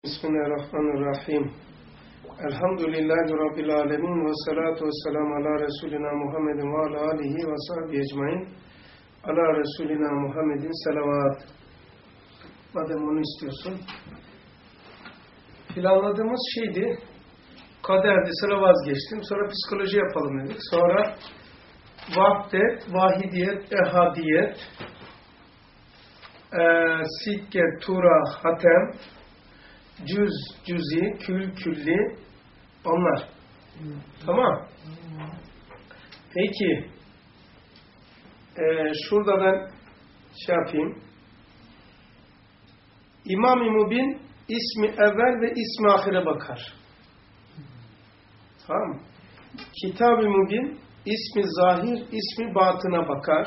Bismillahirrahmanirrahim. Elhamdülillahi Rabbil alemin ve salatu ve selamu ala Resulina Muhammedin ve ala alihi ve sahbihi ecmain. Ala Resulina Muhammedin selavat. Madem onu istiyorsun. Planladığımız şeydi, kaderdi, sıra vazgeçtim. Sonra psikoloji yapalım dedik. Sonra vahdet, vahidiyet, ehadiyet, sikke, tura, hatem, cüz, cüzi, kül, külli, onlar. Tamam. Peki, şurada ben şey yapayım. İmam-ı Mubin ismi evvel ve ismi ahire bakar. Tamam mı? Kitab-ı Mubin ismi zahir, ismi batına bakar.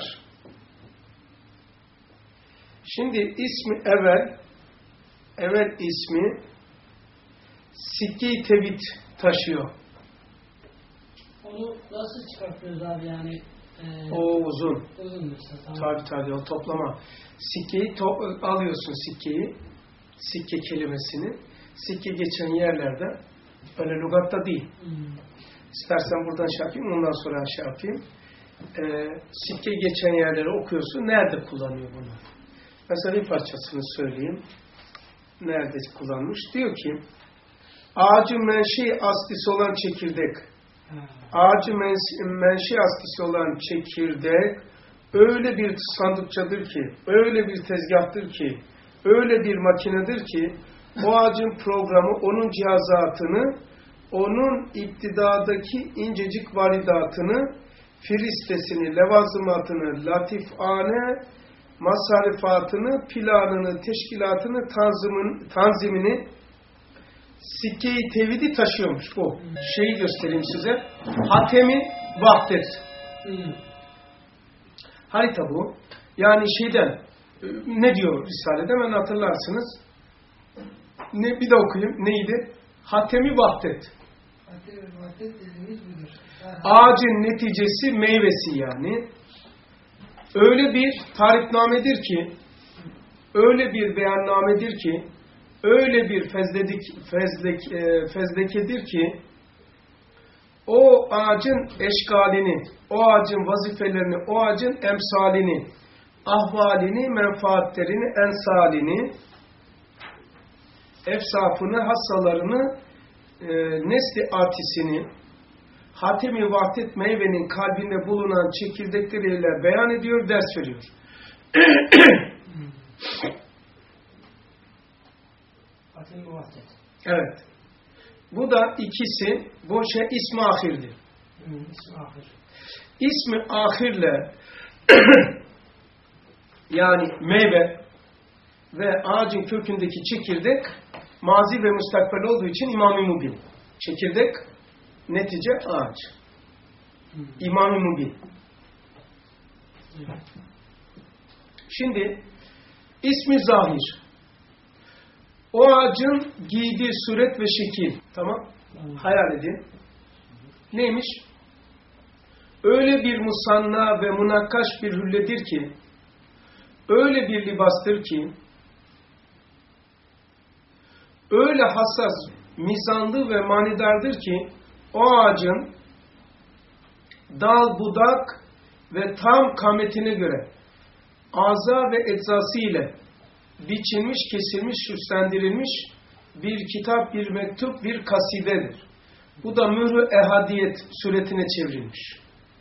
Şimdi ismi evvel ismi Sikke-i Tevhid taşıyor. Onu nasıl çıkartıyoruz abi yani? O uzun. Uzun mesela. Tabii o toplama. Sikkeyi alıyorsun sikkeyi. Sikke kelimesini. Sikke geçen yerlerde öyle lügatta değil. İstersen buradan şey yapayım, ondan sonra şey yapayım. Sikke geçen yerleri okuyorsun. Nerede kullanıyor bunu? Mesela bir parçasını söyleyeyim. Nerede kullanmış? Diyor ki ağacın menşei aslisi olan çekirdek. Ağacın menşei aslisi olan çekirdek öyle bir sandıkçadır ki, öyle bir tezgahtır ki, öyle bir makinedir ki o ağacın programı, onun cihazatını, onun iptidadaki incecik varidatını, firistesini, levazımatını, latifane, masarifatını, planını, teşkilatını, tanzimini, Sikke-i Tevhid'i taşıyormuş bu. Şeyi göstereyim size. Hatemi vahdet. Harita bu. Yani şeyden, ne diyor Risale'de hemen hatırlarsınız. Bir de okuyayım. Neydi? Hatemi vahdet. Hatemi vahdet dediğimiz budur. Ağacın neticesi, meyvesi yani. Öyle bir tarifnamedir ki, öyle bir beyannamedir ki, öyle bir fezlekedir ki, o ağacın eşkalini, o ağacın vazifelerini, o ağacın emsalini, ahvalini, menfaatlerini, ensalini, efsafını, hassalarını, nesli atisini, Hatem-i Vahdet meyvenin kalbinde bulunan çekirdekleriyle beyan ediyor, ders veriyor. Hatem-i Vahdet. Evet. Bu da ikisi, bu şey ismi ahirdir. İsmi ahir. İsmi ahirle yani meyve ve ağacın kökündeki çekirdek mazi ve müstakbel olduğu için İmam-ı Mubin. Çekirdek netice ağaç. İmam-ı Mubin. Şimdi ismi zahir. O ağacın giydiği suret ve şekil. Tamam? Hayal edin. Neymiş? Öyle bir musanna ve munakkaş bir hülledir ki, öyle bir libastır ki, öyle hassas, mizanlı ve manidardır ki, o ağacın dal, budak ve tam kametine göre aza ve eczası ile biçilmiş, kesilmiş, süslendirilmiş bir kitap, bir mektup, bir kasidedir. Bu da mührü ehadiyet suretine çevrilmiş.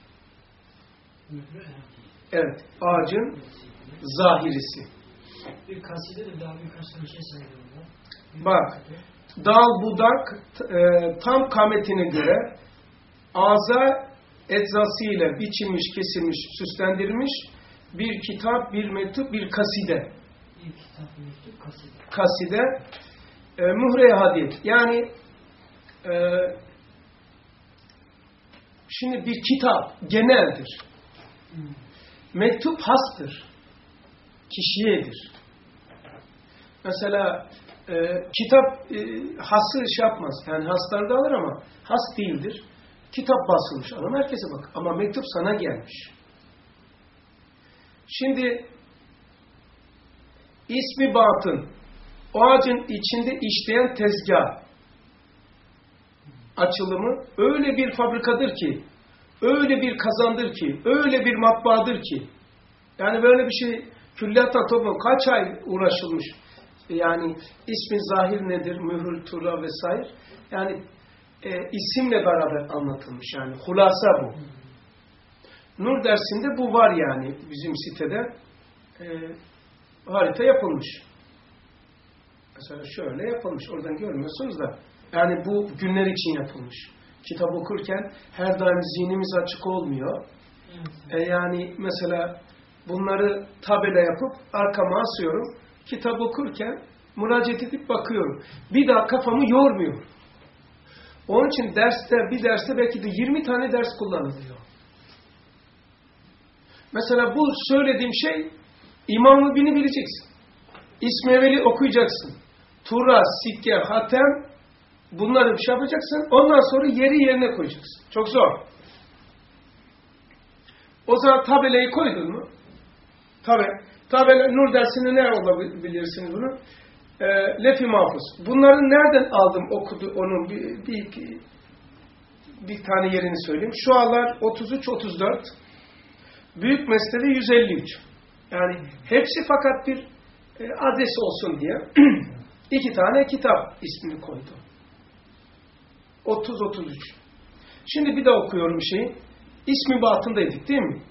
Evet, ağacın zahirisi. Bir kaside de daha birkaç tane şey sayıyor. Bak, dal, budak tam kametine göre aza eczası ile biçilmiş, kesilmiş, süslendirilmiş bir kitap, bir mektup, bir kaside. Bir kitap, bir mektup, kaside. Kaside, mühre-i hadiyet. Yani şimdi bir kitap geneldir. Mektup hastır. Kişiyedir. Mesela kitap hası şey yapmaz. Yani haslarda alır ama has değildir. Kitap basılmış. Adam herkese bak. Ama mektup sana gelmiş. Şimdi ismi batın o ağacın içinde işleyen tezgah açılımı öyle bir fabrikadır ki, öyle bir kazandır ki, öyle bir matbaadır ki, yani böyle bir şey külliyata toplum kaç ay uğraşılmış. Yani ismi zahir nedir, mühür, tura vesaire. Yani isimle beraber anlatılmış yani. Hulasa bu. Nur dersinde bu var yani bizim sitede. Harita yapılmış. Mesela şöyle yapılmış. Oradan görmüyorsunuz da. Yani bu günler için yapılmış. Kitap okurken her daim zihnimiz açık olmuyor. Yani mesela bunları tabela yapıp arkama asıyorum. Kitap okurken müracaat edip bakıyorum. Bir daha kafamı yormuyor. Onun için bir derste belki de 20 tane ders kullanılıyor. Mesela bu söylediğim şey İmam-ı Bini bileceksin. İsmi Eveli okuyacaksın. Tura, Sikke, Hatem bunları bir şey yapacaksın. Ondan sonra yeri yerine koyacaksın. Çok zor. O zaman tabelayı koydun mu? Tabela Nur dersinde ne olabilirsiniz bunu? Lef-i Mahfuz. Bunları nereden aldım okudu onun bir tane yerini söyleyeyim. Şualar 33-34 Büyük Mesnevi 153. Yani hepsi fakat bir adres olsun diye 2 tane kitap ismini koydu. 30-33. Şimdi bir daha okuyorum şeyi. İsmi batındaydık değil mi?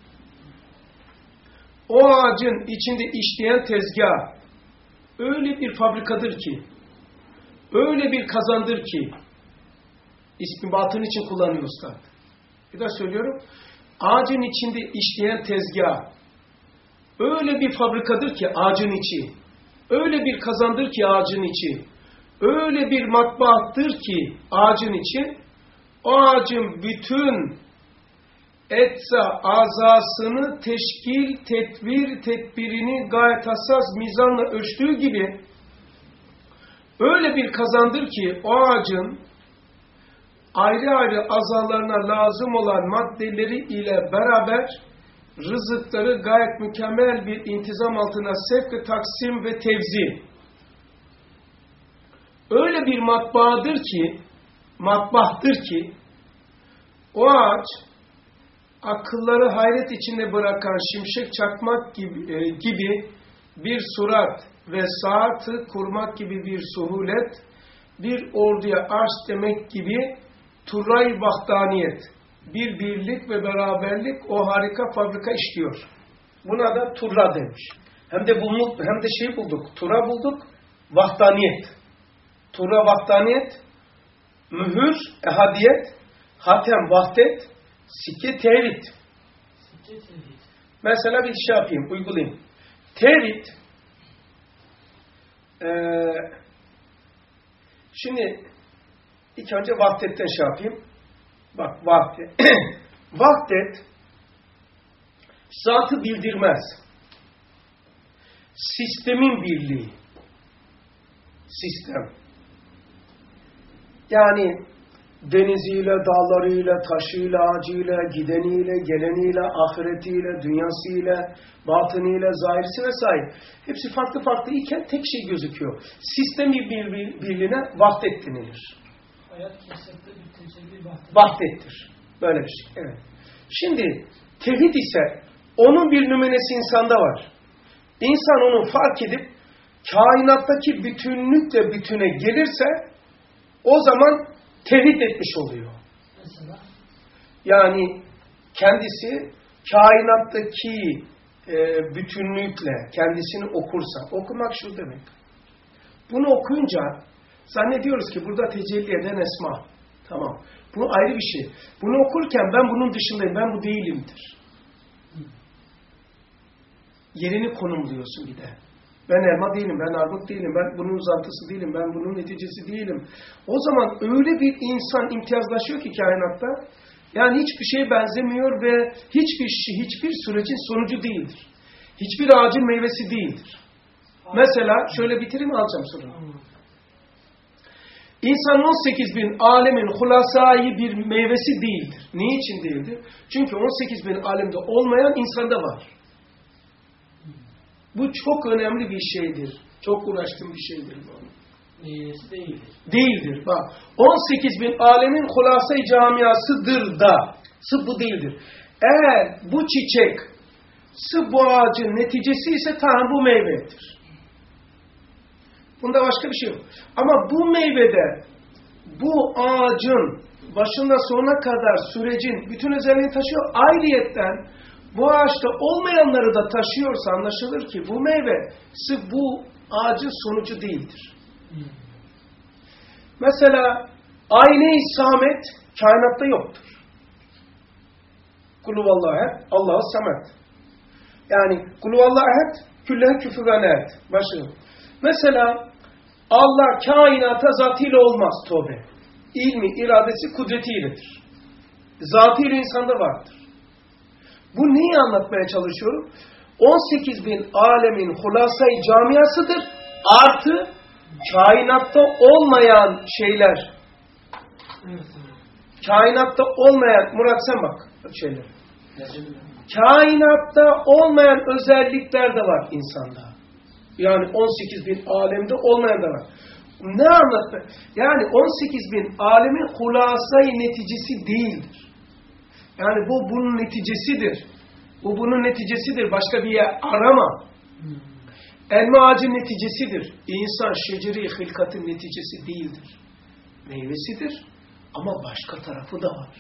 O ağacın içinde işleyen tezgah öyle bir fabrikadır ki, öyle bir kazandır ki, ismi batın için kullanıyor Üstad. Bir daha söylüyorum. Ağacın içinde işleyen tezgah öyle bir fabrikadır ki ağacın içi, öyle bir kazandır ki ağacın içi, öyle bir matbaattır ki ağacın içi, o ağacın bütün etsa azasını teşkil, tedbirini gayet hassas mizanla ölçtüğü gibi öyle bir kazandır ki o ağacın ayrı ayrı azalarına lazım olan maddeleri ile beraber rızıkları gayet mükemmel bir intizam altına sevk, taksim ve tevzi. Öyle bir matbaadır ki o ağaç akılları hayret içinde bırakan şimşek çakmak gibi bir surat ve saati kurmak gibi bir suhulet, bir orduya arş demek gibi turray vahdaniyet, bir birlik ve beraberlik o harika fabrika işliyor. Buna da turra demiş. Hem de şey bulduk, tura bulduk, vahdaniyet. Turra vahdaniyet, mühür, ehadiyet, hatem vahdet, sikke tevhid. Mesela bir şey yapayım, uygulayayım. Tevhid, şimdi ilk önce vahdetten şey yapayım. Bak, vahdet. Vahdet, zatı bildirmez. Sistemin birliği. Sistem. Yani deniziyle, dağlarıyla, taşıyla, ağacıyla, gideniyle, geleniyle, ahiretiyle, dünyasıyla, batınıyla, zahirisi vesaire. Hepsi farklı farklı iken tek şey gözüküyor. Sistemi birliğine vahdet denilir. Hayat kesinlikle bir tecelli vahdettir. Böyle bir şey. Evet. Şimdi tevhid ise onun bir nümunesi insanda var. İnsan onu fark edip kainattaki bütünlükle bütüne gelirse o zaman tevhid etmiş oluyor. Mesela? Yani kendisi kainattaki bütünlükle kendisini okursa, okumak şu demek. Bunu okuyunca zannediyoruz ki burada tecelli eden esma. Tamam. Bu ayrı bir şey. Bunu okurken ben bunun dışındayım, ben bu değilimdir. Yerini konumluyorsun bir de. Ben elma değilim, ben armut değilim, ben bunun uzantısı değilim, ben bunun neticesi değilim. O zaman öyle bir insan imtiyazlaşıyor ki kainatta, yani hiçbir şeye benzemiyor ve hiçbir sürecin sonucu değildir. Hiçbir ağacın meyvesi değildir. Mesela şöyle bitireyim, alacağım soruyu. İnsan 18.000 alemin hulasayı bir meyvesi değildir. Niçin değildir? Çünkü 18.000 alemde olmayan insanda var. Bu çok önemli bir şeydir. Çok uğraştığım bir şeydir bu. Meyvesi değildir. Değildir. Bak 18 bin alemin hulasa-i camiasıdır da. Sırf bu değildir. Eğer bu çiçek sırf bu ağacın neticesi ise tamam bu meyvedir. Bunda başka bir şey yok. Ama bu meyvede bu ağacın başında sonuna kadar sürecin bütün özelliğini taşıyor. Ayrıyetten bu ağaçta olmayanları da taşıyorsa anlaşılır ki bu meyve sırf bu ağacın sonucu değildir. Mesela ayne-i samet kainatta yoktur. Kulüvallahu ehad, Allahu samet. Yani kulüvallahu ehad, küllehe küfüven ehad. Başlayalım. Mesela Allah kainata zatıyla olmaz tövbe. İlmi, iradesi, kudretiyledir. Zatıyla insanda vardır. Bu neyi anlatmaya çalışıyorum? 18 bin alemin hulasa-i camiasıdır. Artı kainatta olmayan şeyler. Kainatta olmayan, Murat sen bak şeyler. Kainatta olmayan özellikler de var insanda. Yani 18 bin alemde olmayan da var. Ne anlatmak? Yani 18 bin alemin hulasa-i neticesi değildir. Yani bu bunun neticesidir. Bu bunun neticesidir. Başka bir yer arama. Elma ağacın neticesidir. İnsan şeceri hilkatın neticesi değildir. Meyvesidir. Ama başka tarafı da var.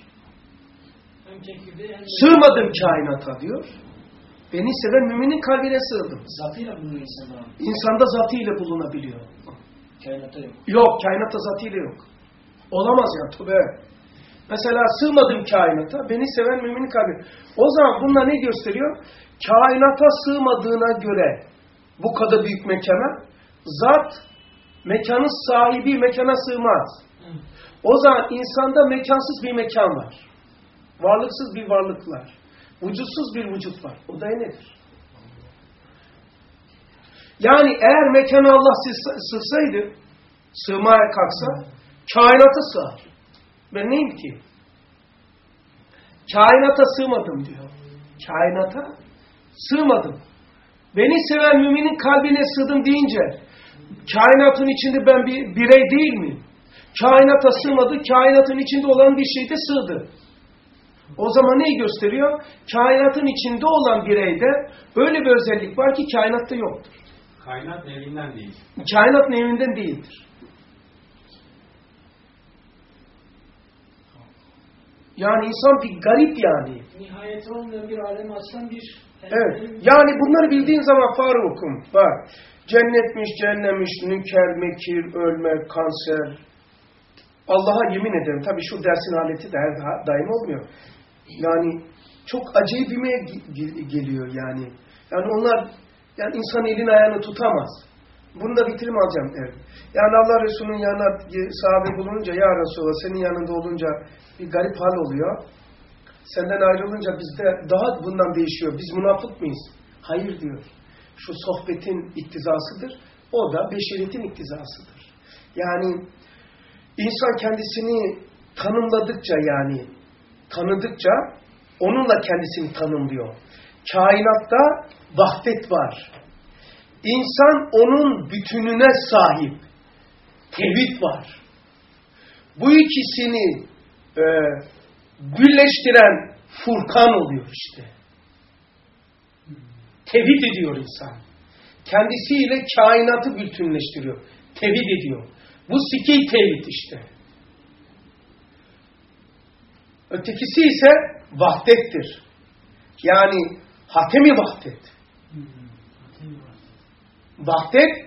Sığmadım kainata diyor. Beni seven müminin kalbine sığdım. Zatıyla bulunuyor insanda. İnsanda zatıyla bulunabiliyor. Kainatta yok. Yok, kainatta zatıyla yok. Olamaz ya, tövbe. Mesela sığmadım kainata, beni seven müminin kalbine. O zaman bunlar ne gösteriyor? Kainata sığmadığına göre bu kadar büyük mekana, zat mekanın sahibi mekana sığmaz. O zaman insanda mekansız bir mekan var. Varlıksız bir varlık var. Vücutsuz bir vücut var. O da nedir? Yani eğer mekana Allah sığsaydı, sığmaya kalksa, kainata sığar. Ben neyim ki? Kainata sığmadım diyor. Kainata sığmadım. Beni seven müminin kalbine sığdım deyince, kainatın içinde ben bir birey değil miyim? Kainata sığmadı, kainatın içinde olan bir şey de sığdı. O zaman neyi gösteriyor? Kainatın içinde olan bireyde öyle bir özellik var ki kainatta yoktur. Kainat nevinden değil. Kainat nevinden değildir. Yani insan bir garip yani. Nihayeti olmayan bir alemi açan bir... Evet. Yani bunları bildiğin zaman Faruk'um bak. Cennetmiş, cehennemmiş, nüker, mekir, ölmek, kanser. Allah'a yemin ederim. Tabii şu dersin aleti de her daim olmuyor. Yani çok acayip bir geliyor yani. Yani onlar yani insan elini ayağını tutamaz. Bunu da bitirim alacağım. Evet. Yani Allah Resulü'nün yanına sahabe bulununca ya Resulallah senin yanında olunca bir garip hal oluyor. Senden ayrılınca bizde daha bundan değişiyor. Biz münafık mıyız? Hayır diyor. Şu sohbetin iktizasıdır. O da beşeriyetin iktizasıdır. Yani insan kendisini tanımladıkça yani tanıdıkça onunla kendisini tanımlıyor. Kainatta vahdet var. İnsan onun bütününe sahip. Tevhid var. Bu ikisini birleştiren Furkan oluyor işte. Tevhid ediyor insan. Kendisiyle kainatı bütünleştiriyor. Tevhid ediyor. Bu sikî tevhid işte. Ötekisi ise vahdettir. Yani hatemi vahdet. Vahdet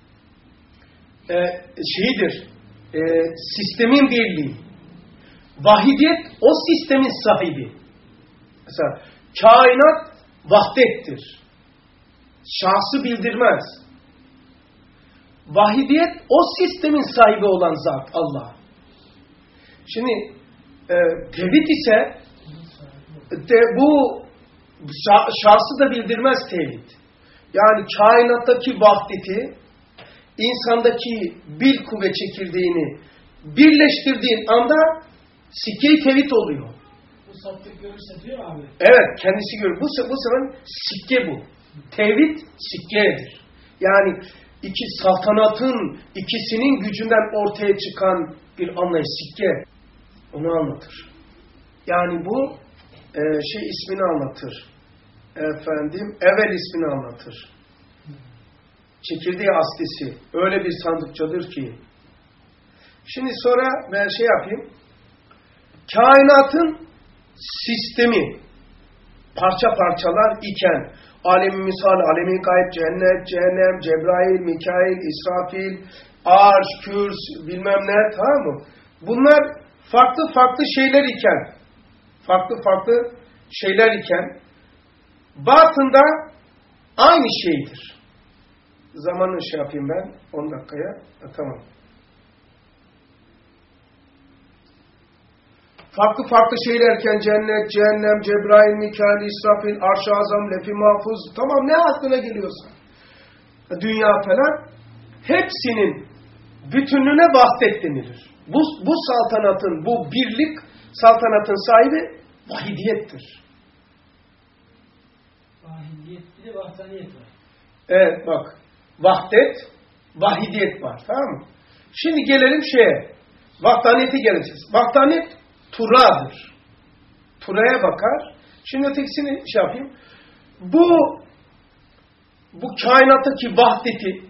şeyidir. Sistemin birliği. Vahidiyet o sistemin sahibi. Mesela kainat vahdettir. Şahsı bildirmez. Vahidiyet o sistemin sahibi olan zat Allah. Şimdi tevhid ise bu şahsı da bildirmez tevhid. Yani kainattaki vahdeti insandaki bil kuvvet çekirdeğini birleştirdiğin anda sikke-i tevhid oluyor. Bu sattık görürse diyor abi. Evet kendisi görür. Bu sefer sikke bu. Tevhid sikkedir. Yani iki saltanatın ikisinin gücünden ortaya çıkan bir anlayış, sikke. Onu anlatır. Yani bu ismini anlatır. Evvel ismini anlatır. Çekirdeği aslisi. Öyle bir sandıkçadır ki. Şimdi sonra ben yapayım. Kainatın sistemi parça parçalar iken alem-i misal, alem-i gayb, cennet, cehennem, Cebrail, Mikail, İsrafil, arş, kürs, bilmem ne, tamam mı? Bunlar farklı farklı şeyler iken batında aynı şeydir. Zamanı yapayım ben 10 dakikaya. Tamam. Farklı şeylerken cennet, cehennem, Cebrail, Mikail, İsrafil, Arş-ı Azam, Lef-i Mahfuz, tamam ne aklına geliyorsa. Dünya falan. Hepsinin bütünlüğüne vahdet denilir. Bu saltanatın, bu birlik saltanatın sahibi vahidiyettir. Vahidiyet bir de vahdaniyet var. Evet bak. Vahdet, vahidiyet var. Tamam mı? Şimdi gelelim vahdaniyete geleceğiz. Vahdaniyet Tura'dır. Tura'ya bakar. Şimdi ötekisini yapayım. Bu kainattaki vahdeti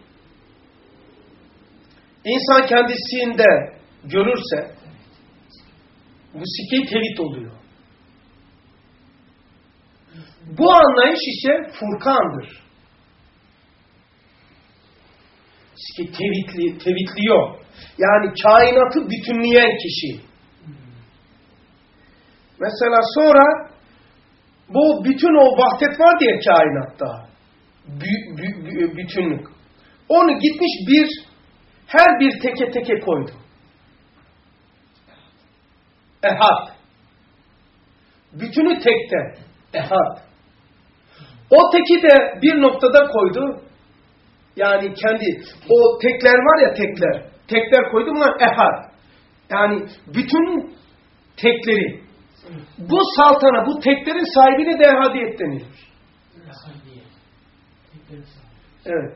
insan kendisinde görürse bu sikke-i tevhid oluyor. Bu anlayış ise Furkan'dır. Tevhidliyor. Yani kainatı bütünleyen kişi. Mesela sonra bu bütün o vahdet var diye kainatta. Bütünlük. Onu gitmiş her bir teke koydu. Ehad. Bütünü tekte. Ehad. O teki de bir noktada koydu. Yani kendi o tekler var ya tekler. Tekler koydu bunlar ehad. Yani bütün tekleri. Bu saltana, bu teklerin sahibine de ehadiyet denilir. Evet.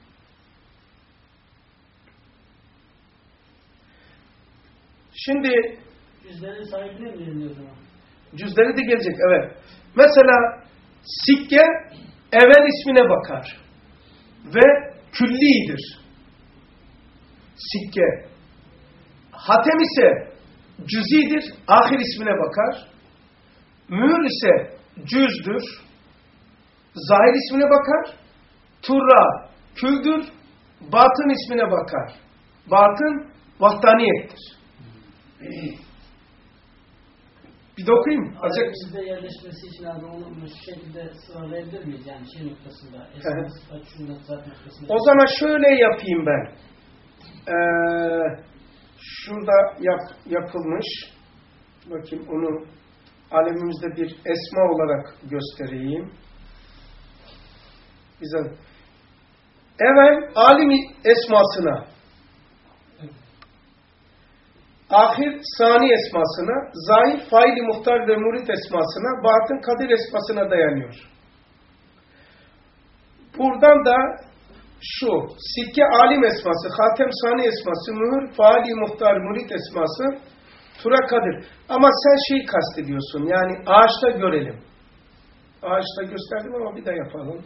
Şimdi cüzlerin sahibine mi deniliyor o zaman? Cüzleri de gelecek, evet. Mesela sikke evvel ismine bakar. Ve küllidir. Sikke. Hatem ise cüzidir. Ahir ismine bakar. Mühür ise cüzdür. Zahir ismine bakar. Turra küldür. Batın ismine bakar. Batın vahdaniyettir. Bir de okuyayım. Bizde yerleşmesi için abi onu bu şekilde sıralayabilir miyiz? Yani noktasında. Esas sıfat, şundan zat noktasında. O zaman şöyle yapayım ben. Şurada yapılmış. Bakayım onu alemimizde bir esma olarak göstereyim. Güzel. Evvel alim esmasına, ahir sani esmasına, zahir faili muhtar ve murid esmasına, batın kadir esmasına dayanıyor. Buradan da şu, sikke alim esması, hatem sani esması, mühür faili muhtar murid esması, tura kadir. Ama sen kastediyorsun, yani ağaçta görelim. Ağaçta gösterdim ama bir daha yapalım.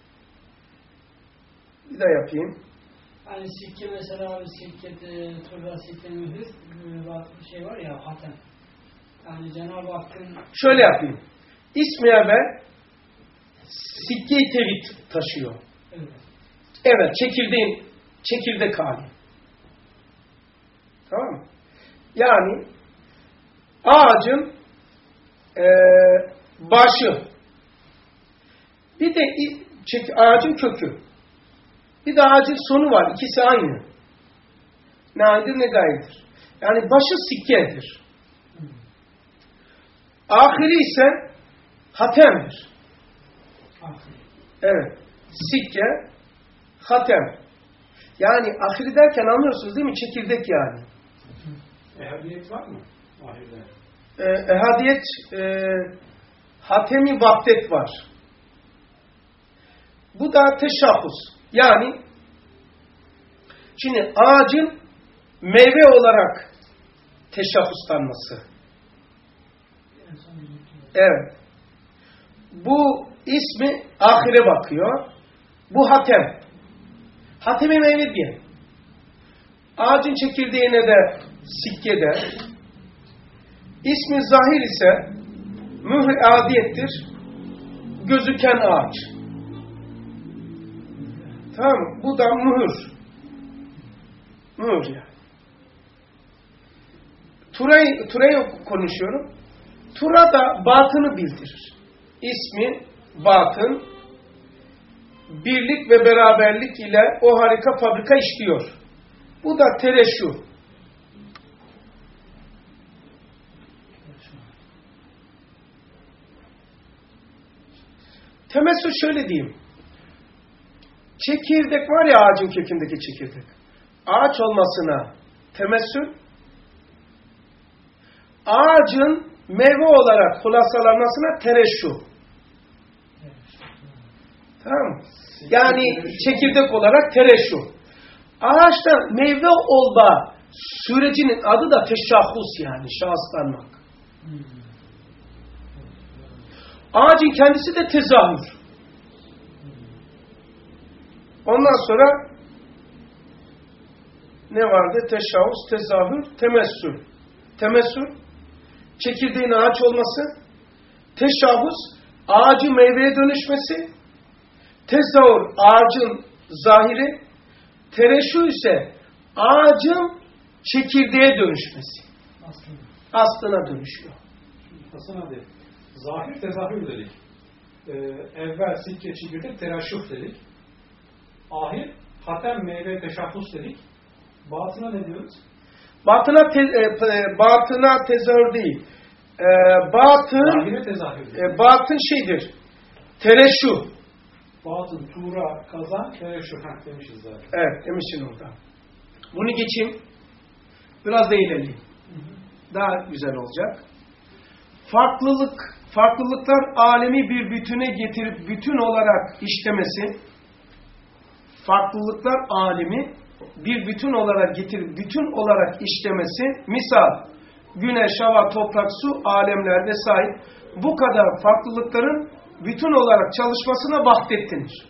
Bir daha yapayım. Hani sikke mesela abi sikke, turra, sikke, mühür bir var ya hatem. Yani Cenab-ı Hakk'ın... Şöyle yapayım. İsmi evvel sikke-i tevhid taşıyor. Evet. Evet, çekirdek hali. Tamam mı? Yani ağacın başı, bir de ağacın kökü, bir de ağacın sonu var. İkisi aynı. Ne aydır ne gayridir. Yani başı sikkedir. Ahiri ise hatemdir. Evet. Sikke, hatem. Yani ahiri derken anlıyorsunuz değil mi? Çekirdek yani. Ehadiyet var mı? Ahirde. Ehadiyet, hatemi vahdet var. Bu da teşahhus. Yani Şimdi ağacın meyve olarak teşahhuslanması. Evet. Bu ismi ahire bakıyor. Bu hatem. Hatemi meyve diye. Ağacın çekirdeğine de sikke der. İsmi zahir ise mühr-i adiyettir. Gözüken ağaç. Tamam mı? Bu da mühür. Mühür yani. Tura'yı konuşuyorum. Tura da batını bildirir. İsmi batın, birlik ve beraberlik ile o harika fabrika işliyor. Bu da tereşüh. Temessül şöyle diyeyim. Çekirdek var ya, ağacın kökündeki çekirdek. Ağaç olmasına temessül, ağacın meyve olarak hulasalanmasına tereşüh. Tamam mı? Yani çekirdek olarak tereşüh. Ağaçta meyve olma sürecinin adı da teşahhus, yani şahıslanmak. Ağacın kendisi de tezahür. Ondan sonra ne vardı? Teşahhus, tezahür, temessül. Temessül, çekirdeğin ağaç olması. Teşahhus, ağacın meyveye dönüşmesi. Tezahür, ağacın zahiri. Tereşüh ise ağacın çekirdeğe dönüşmesi. Aslına dönüşüyor. Hasan abi, zahir tezahür dedik. Evvel sikke çekirdek tereşüh dedik. Ahir hatem meyve teşahhus dedik. Batına ne diyoruz? Batına tezahür değil. Zahire tezahür. Batın şeydir. Tereşüh. Batın, tura, kazan, tereşüh demişiz zaten. Evet, demişsin orada. Bunu geçeyim. Biraz da ilerleyeyim. Daha güzel olacak. Farklılıklar alemi bir bütüne getirip bütün olarak işlemesi, farklılıklar alemi bir bütün olarak getirip bütün olarak işlemesi, misal güneş, hava, toprak, su alemler vesaire, bu kadar farklılıkların bütün olarak çalışmasına vahdet denir.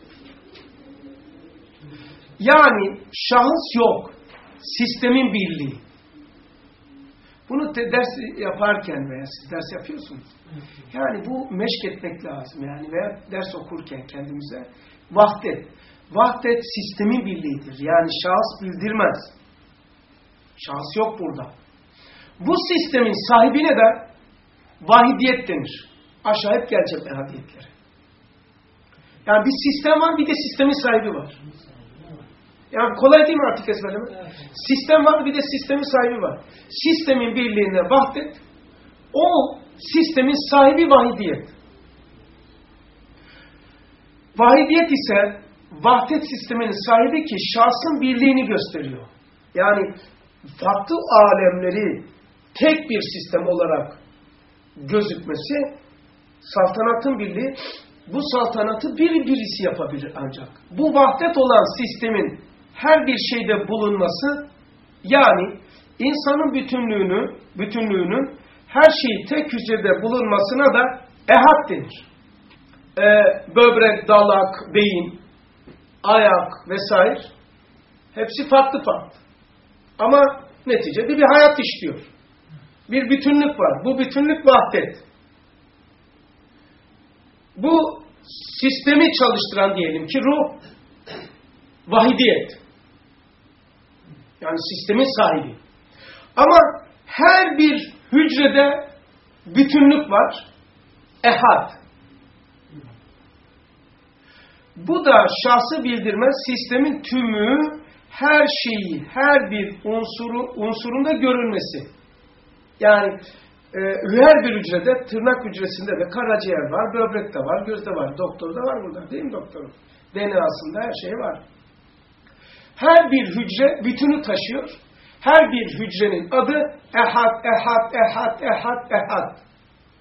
Yani şahıs yok, sistemin birliği. Bunu ders yaparken veya siz ders yapıyorsunuz. Yani bu meşk etmek lazım. Yani veya ders okurken kendimize vahdet. Vahdet sistemin birliğidir. Yani şahıs bildirmez. Şahıs yok burada. Bu sistemin sahibine de vahidiyet denir. Aşağı hep gelecek ehadiyetlere. Yani bir sistem var, bir de sistemin sahibi var. Yani kolay değil mi artık ezberleme? Evet. Sistem var, bir de sistemin sahibi var. Sistemin birliğine vahdet, o sistemin sahibi vahidiyet. Vahidiyet ise vahdet sisteminin sahibi ki şahsın birliğini gösteriyor. Yani farklı alemleri tek bir sistem olarak gözükmesi, saltanatın birliği, bu saltanatı birisi yapabilir ancak. Bu vahdet olan sistemin her bir şeyde bulunması, yani insanın bütünlüğünün her şeyi tek hücrede bulunmasına da ehad denir. Böbrek, dalak, beyin, ayak vesaire hepsi farklı. Ama neticede bir hayat işliyor. Bir bütünlük var. Bu bütünlük vahdet. Bu sistemi çalıştıran diyelim ki ruh, vahidiyet. Yani sistemin sahibi. Ama her bir hücrede bütünlük var. Ehad. Bu da şahsı bildirmez, sistemin tümü, her şeyi, her bir unsurunda görülmesi. Yani her bir hücrede, tırnak hücresinde de karaciğer var, böbrek de var, göz de var, doktor da var burada, değil mi doktor? DNA'sında her şey var. Her bir hücre bütünü taşıyor. Her bir hücrenin adı ehad, ehad, ehad, ehad, ehad.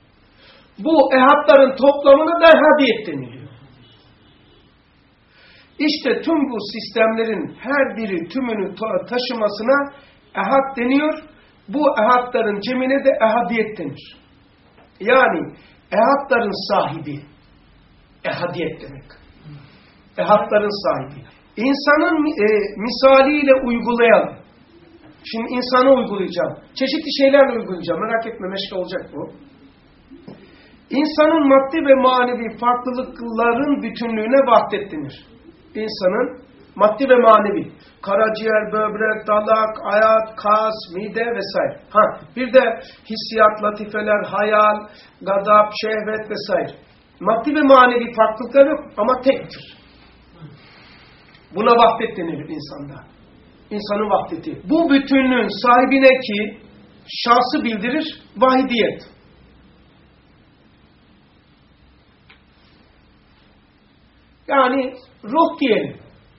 Bu ehadların toplamına da ehadiyet deniliyor. İşte tüm bu sistemlerin her biri tümünü taşımasına ehad deniyor. Bu ehadların cemine de ehadiyet denir. Yani ehadların sahibi. Ehadiyet demek. Ehadların sahibi. İnsanın misaliyle uygulayalım. Şimdi insana uygulayacağım. Çeşitli şeylerle uygulayacağım. Merak etme, meşgul olacak bu. İnsanın maddi ve manevi farklılıkların bütünlüğüne vahdet denir. İnsanın maddi ve manevi. Karaciğer, böbrek, dalak, ayak, kas, mide vesaire. Bir de hissiyat, latifeler, hayal, gadap, şehvet vesaire. Maddi ve manevi farklılıklar yok ama tektir. Buna vahdet denilir insanda. İnsanın vahdeti. Bu bütünlüğün sahibine ki şahsı bildirir vahidiyet. Yani ruh diyelim.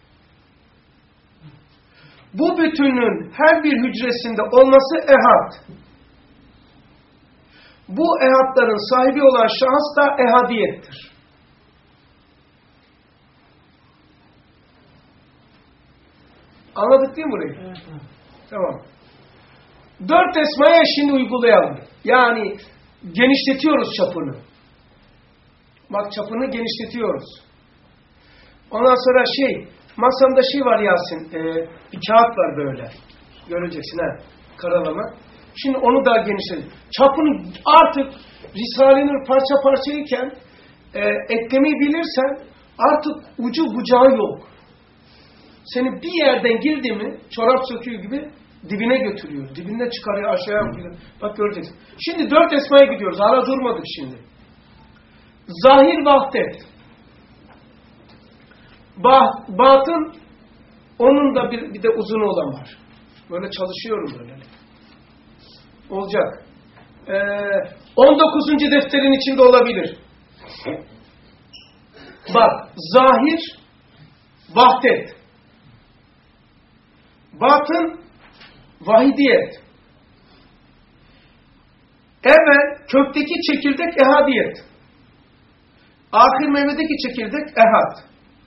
Bu bütünlüğün her bir hücresinde olması ehad. Bu ehadların sahibi olan şahıs da ehadiyettir. Anladık değil mi burayı? Evet. Tamam. 4 esmaya şimdi uygulayalım. Yani genişletiyoruz çapını. Bak, çapını genişletiyoruz. Ondan sonra masamda var Yasin, bir kağıt var böyle. Göreceksin karalama. Şimdi onu daha genişletelim. Çapını artık Risale-i parça parçayken eklemeyi bilirsen artık ucu bucağı yok. Seni bir yerden girdi mi çorap söküğü gibi dibine götürüyor. Dibinde çıkarıyor, aşağıya yapıyor. Bak göreceksin. Şimdi 4 esmaya gidiyoruz. Hala durmadık şimdi. Zahir vahdet. Batın, onun da bir de uzunu olan var. Böyle çalışıyorum böyle. Olacak. 19. defterin içinde olabilir. Bak, zahir vahdet. Batın vahidiyet. Evvel kökteki çekirdek ehadiyet. Ahir meyvedeki çekirdek ehad.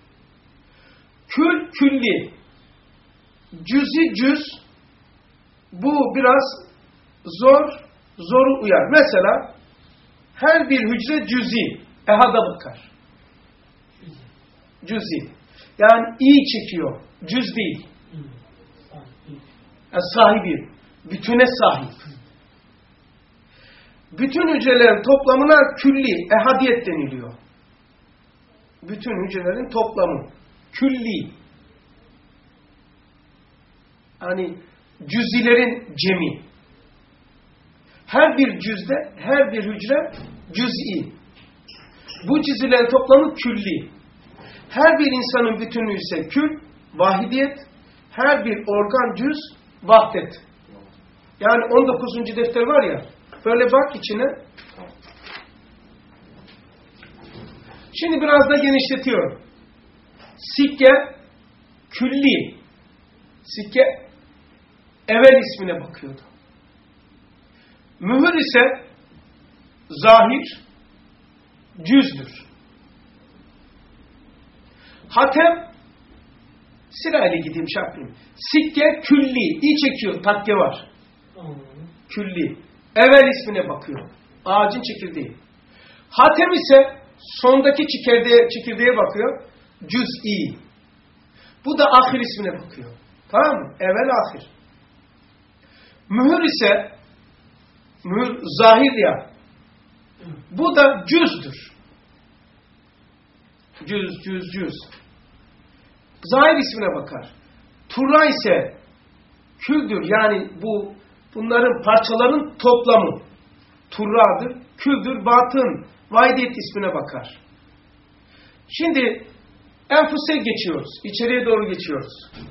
Kül külli. Cüzi cüz. Bu biraz zoru uyar. Mesela her bir hücre cüzi. Ehada bakar. Cüzi. Yani iyi çekiyor. Cüz değil. Yani sahibi. Bütüne sahip. Bütün hücrelerin toplamına külli, ehadiyet deniliyor. Bütün hücrelerin toplamı. Külli. Yani cüzilerin cemi. Her bir cüzde, her bir hücre cüz'i. Bu cüzilerin toplamı külli. Her bir insanın bütünlüğü ise kül, vahidiyet. Her bir organ cüz, vahdet. Yani 19. defter var ya, böyle bak içine. Şimdi biraz da genişletiyorum. Sikke, külli. Sikke, evvel ismine bakıyordu. Mühür ise zahir, cüzdür. Hatem, sırayla gideyim şartlayayım. Sikke, külli, iyi çekiyor, takke var. Külli. Evvel ismine bakıyor. Ağacın çekirdeği. Hatem ise sondaki çekirdeğe bakıyor. Cüz'i. Bu da ahir ismine bakıyor. Tamam mı? Evvel ahir. Mühür ise mühür zahir ya. Bu da cüzdür. Cüz. Zahir ismine bakar. Turra ise küldür. Yani bunların parçaların toplamı. Turradır. Küldür. Batın. Vahidiyet ismine bakar. Şimdi enfuse geçiyoruz. İçeriye doğru geçiyoruz.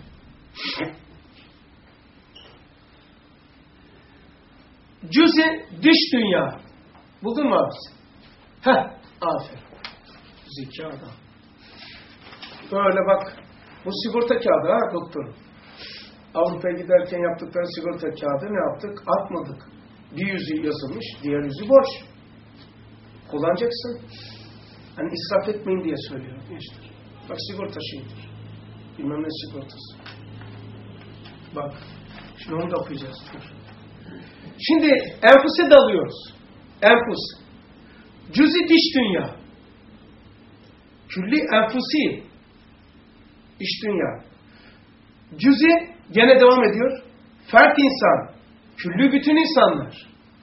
Cüz-i dış dünya. Buldun mu abisi? Aferin. Zeki adam. Böyle bak. Bu sigorta kağıdı doktor. Avrupa'ya giderken yaptıkları sigorta kağıdı ne yaptık? Atmadık. Bir yüzü yazılmış, diğer yüzü boş. Kullanacaksın. Hani israf etmeyin diye söylüyorum gençler. Bak sigorta şeyidir. Bilmem ne sigortası. Bak. Şimdi onu da okuyacağız. Şimdi enfuse dalıyoruz. Enfus. Cüz-i dış dünya. Külli enfusi. İç dünya. Cüz-i gene devam ediyor. Fert insan. Küllü bütün insanlar.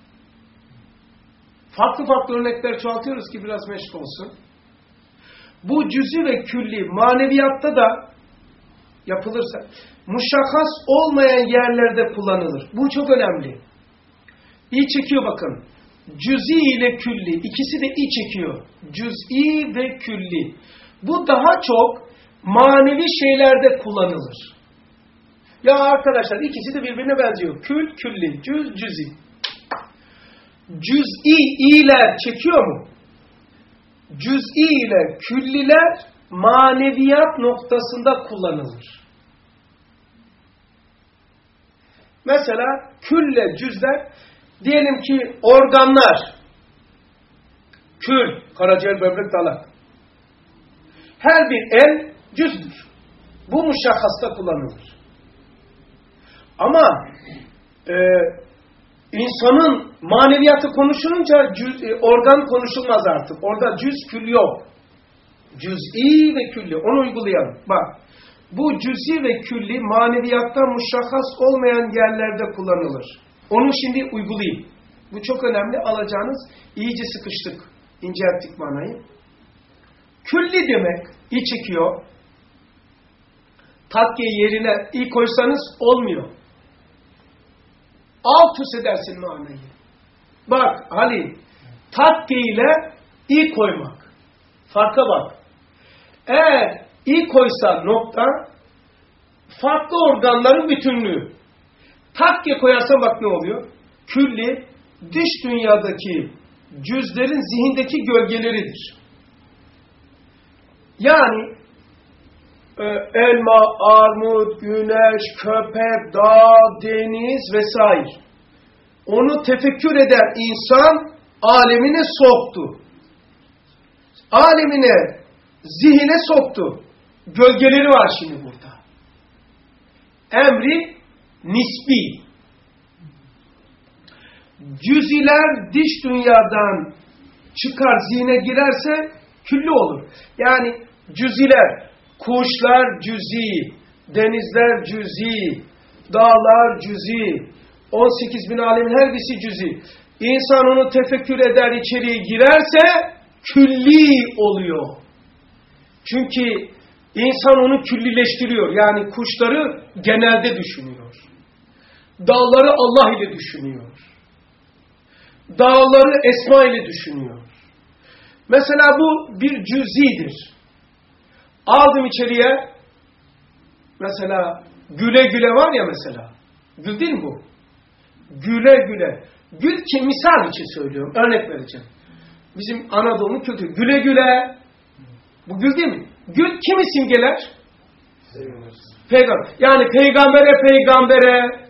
Farklı farklı örnekler çoğaltıyoruz ki biraz meşgul olsun. Bu cüz'i ve külli maneviyatta da yapılırsa muşahhas olmayan yerlerde kullanılır. Bu çok önemli. İyi çekiyor bakın. Cüz'i ile külli. İkisi de iyi çekiyor. Cüz'i ve külli. Bu daha çok manevi şeylerde kullanılır. Ya arkadaşlar ikisi de birbirine benziyor. Kül, külli, cüz, cüz'i. Cüz'i iyiler çekiyor mu? Cüz'i ile külliler maneviyat noktasında kullanılır. Mesela külle cüzler, diyelim ki organlar, kül, karaciğer, böbrek, dalak. Her bir el cüzdür. Bu muşahhasta kullanılır. Ama insanın maneviyatı konuşulunca organ konuşulmaz artık. Orada cüz kül yok. Cüz'i ve külli. Onu uygulayalım. Bak. Bu cüz'i ve külli maneviyatta muşahhas olmayan yerlerde kullanılır. Onu şimdi uygulayayım. Bu çok önemli. Alacağınız iyice sıkıştık. İncelttik manayı. Külli demek i çekiyor. Takkeyi yerine i koysanız olmuyor. Alt üst edersin manayı. Bak Halil, takke ile i koymak. Farka bak. Eğer i koysa nokta, farklı organların bütünlüğü. Takke koyarsan bak ne oluyor? Külli, dış dünyadaki cüzlerin zihindeki gölgeleridir. Yani elma, armut, güneş, köpek, dağ, deniz vesaire. Onu tefekkür eden insan alemine soktu. Alemine, zihine soktu. Gölgeleri var şimdi burada. Emri nisbi. Cüziler dış dünyadan çıkar zihne girerse külli olur. Yani cüziler, kuşlar cüzi, denizler cüzi, dağlar cüzi, 18 bin alemin her birisi cüzi. İnsan onu tefekkür eder, içeriye girerse külli oluyor. Çünkü insan onu küllileştiriyor. Yani kuşları genelde düşünüyor. Dağları Allah ile düşünüyor. Dağları Esma ile düşünüyor. Mesela bu bir cüzidir. Aldım içeriye, mesela güle güle var ya mesela. Gül değil mi bu? Güle güle. Gül ki misal için söylüyorum. Örnek vereceğim. Bizim Anadolu'nun kültürü. Güle güle. Bu gül değil mi? Gül kimi simgeler? Peygamber. Yani peygambere.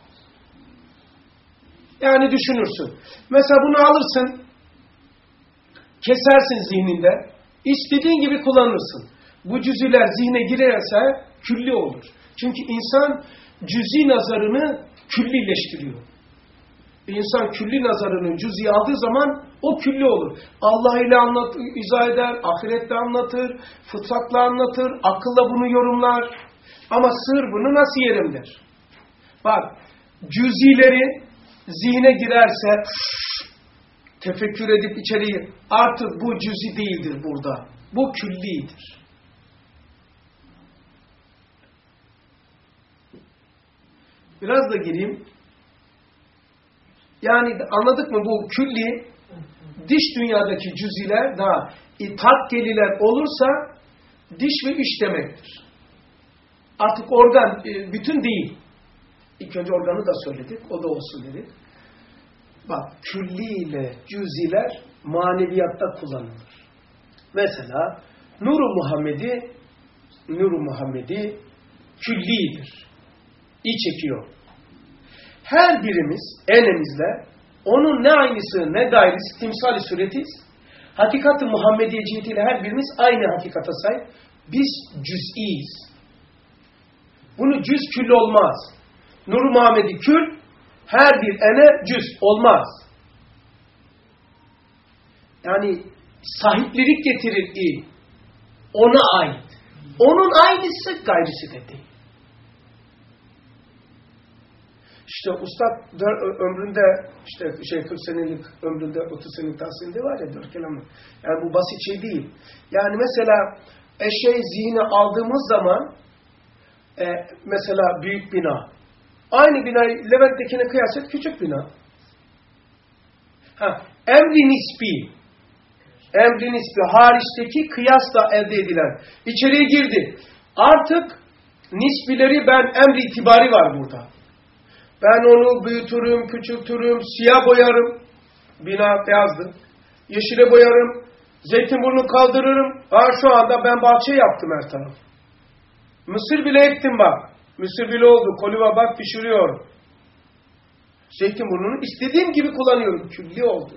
Yani düşünürsün. Mesela bunu alırsın. Kesersin zihninde. İstediğin gibi kullanırsın. Bu cüzüler zihne girerse külli olur. Çünkü insan cüzi nazarını küllileştiriyor. İnsan külli nazarını cüzi aldığı zaman o külli olur. Allah ile izah eder, ahirette anlatır, fıtratla anlatır, akılla bunu yorumlar. Ama sır bunu nasıl yerim der. Bak, cüzileri zihne girerse tefekkür edip içeriye artık bu cüzi değildir burada. Bu küllidir. Biraz da gireyim. Yani anladık mı bu külli dış dünyadaki cüziler daha takkeliler olursa diş ve iç demektir. Artık organ bütün değil. İlk önce organı da söyledik. O da olsun dedik. Bak külli ile cüziler maneviyatta kullanılır. Mesela Nur-u Muhammedi küllidir. İyi çekiyor. Her birimiz elimizle onun ne aynısı ne dairesi timsali suretiz. Hakikat-ı Muhammediye cihetiyle her birimiz aynı hakikata sahip. Biz cüz'iyiz. Bunu cüz kül olmaz. Nur-u Muhammedi kül, her bir ene cüz olmaz. Yani sahiplik getirir il. Ona ait. Onun aynısı gayrısı da değil. İşte Ustad ömründe, işte 40 senelik ömründe 30 senelik tahsilinde var ya 4 kelamı. Yani bu basit şey değil. Yani mesela eşeği zihni aldığımız zaman mesela büyük bina. Aynı binayı Levent'tekine kıyas et, küçük bina. Emri nispi. Emri nispi hariçteki kıyasla elde edilen. İçeriye girdi. Artık nisbileri ben emri itibari var burada. Ben onu büyütürüm, küçültürüm, siyah boyarım. Bina beyazdı. Yeşile boyarım. Zeytinburnu kaldırırım. Şu anda ben bahçe yaptım her taraf. Mısır bile ektim bak. Mısır bile oldu. Koliva bak pişiriyorum. Zeytinburnunu istediğim gibi kullanıyorum. Külli oldu.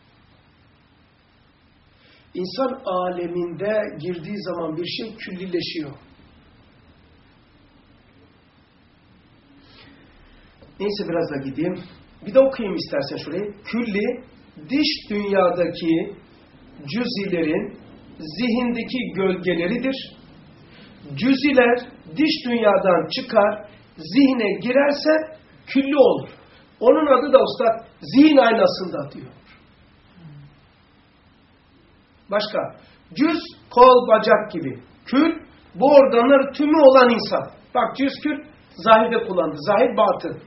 İnsan aleminde girdiği zaman bir şey küllileşiyor. Neyse biraz da gideyim. Bir de okuyayım istersen şurayı. Külli, dış dünyadaki cüzilerin zihindeki gölgeleridir. Cüziler dış dünyadan çıkar, zihne girerse külli olur. Onun adı da Ustad zihin aynasında diyor. Başka. Cüz, kol, bacak gibi. Kül, bu organlar tümü olan insan. Bak cüz kül, zahirde kullandı. Zahir batın.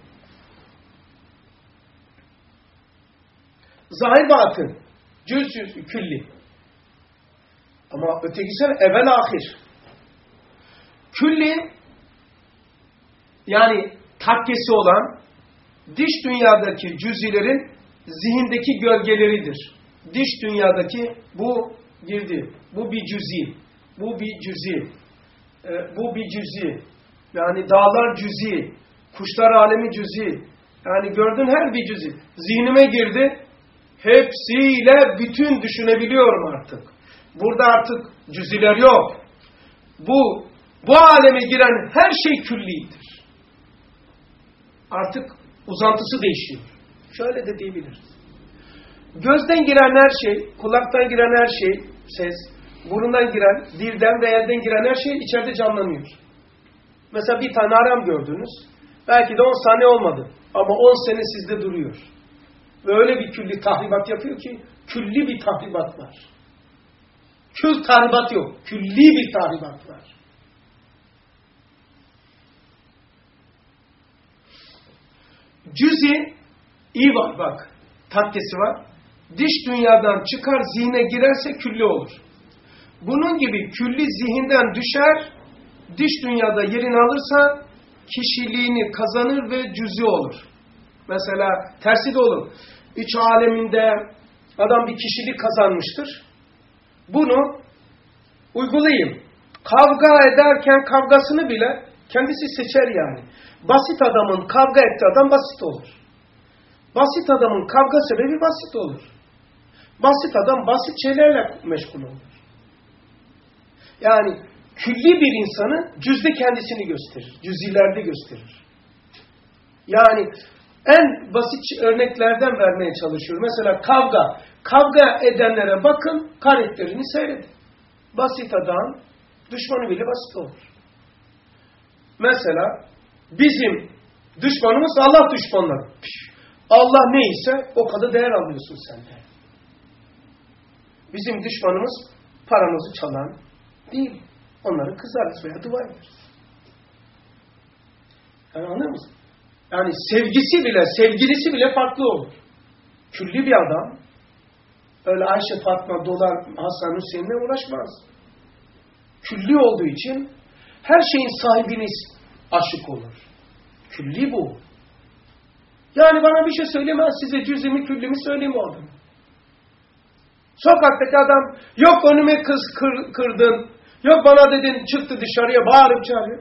Zahir batın. Cüz külli. Ama ötekisi evvel ahir. Külli yani takkesi olan dış dünyadaki cüzilerin zihindeki gölgeleridir. Dış dünyadaki bu girdi. Bu bir cüzi. Bu bir cüzi. Bu bir cüzi. Yani dağlar cüzi. Kuşlar alemi cüzi. Yani gördün her bir cüzi. Zihnime girdi. Hepsiyle bütün düşünebiliyorum artık. Burada artık cüziler yok. Bu aleme giren her şey küllidir. Artık uzantısı değişiyor. Şöyle de diyebiliriz. Gözden giren her şey, kulaktan giren her şey, ses, burundan giren, dilden ve elden giren her şey içeride canlanıyor. Mesela bir tane haram gördünüz. Belki de 10 saniye olmadı. Ama 10 sene sizde duruyor. Ve öyle bir külli tahribat yapıyor ki, külli bir tahribat var. Kül tahribat yok. Külli bir tahribat var. Cüzi iyi var bak. Takkesi var. Dış dünyadan çıkar zihne girerse külli olur. Bunun gibi külli zihinden düşer, dış dünyada yerini alırsa kişiliğini kazanır ve cüzi olur. Mesela tersi de olur. İç aleminde adam bir kişilik kazanmıştır. Bunu uygulayayım. Kavga ederken kavgasını bile kendisi seçer yani. Basit adamın kavga ettiği adam basit olur. Basit adamın kavga sebebi basit olur. Basit adam basit şeylerle meşgul olur. Yani külli bir insanı cüzde kendisini gösterir. Cüzilerde gösterir. Yani en basit örneklerden vermeye çalışıyorum. Mesela kavga. Kavga edenlere bakın, karakterini seyredin. Basit adam, düşmanı bile basit olur. Mesela bizim düşmanımız Allah düşmanları. Allah neyse o kadar değer alıyorsun sen de. Bizim düşmanımız paramızı çalan değil. Onları kızarız veya dua ederiz. Yani anlıyor musun? Yani sevgilisi bile farklı olur. Külli bir adam öyle Ayşe, Fatma, Dolar, Hasan, Hüseyin'le uğraşmaz. Külli olduğu için her şeyin sahibiniz aşık olur. Külli bu. Yani bana bir şey söyleme, size cüzimi, küllimi söyleyeyim o adamı. Sokaktaki adam, yok önüme kız kırdın, yok bana dedin çıktı dışarıya bağırıp çağırıyor.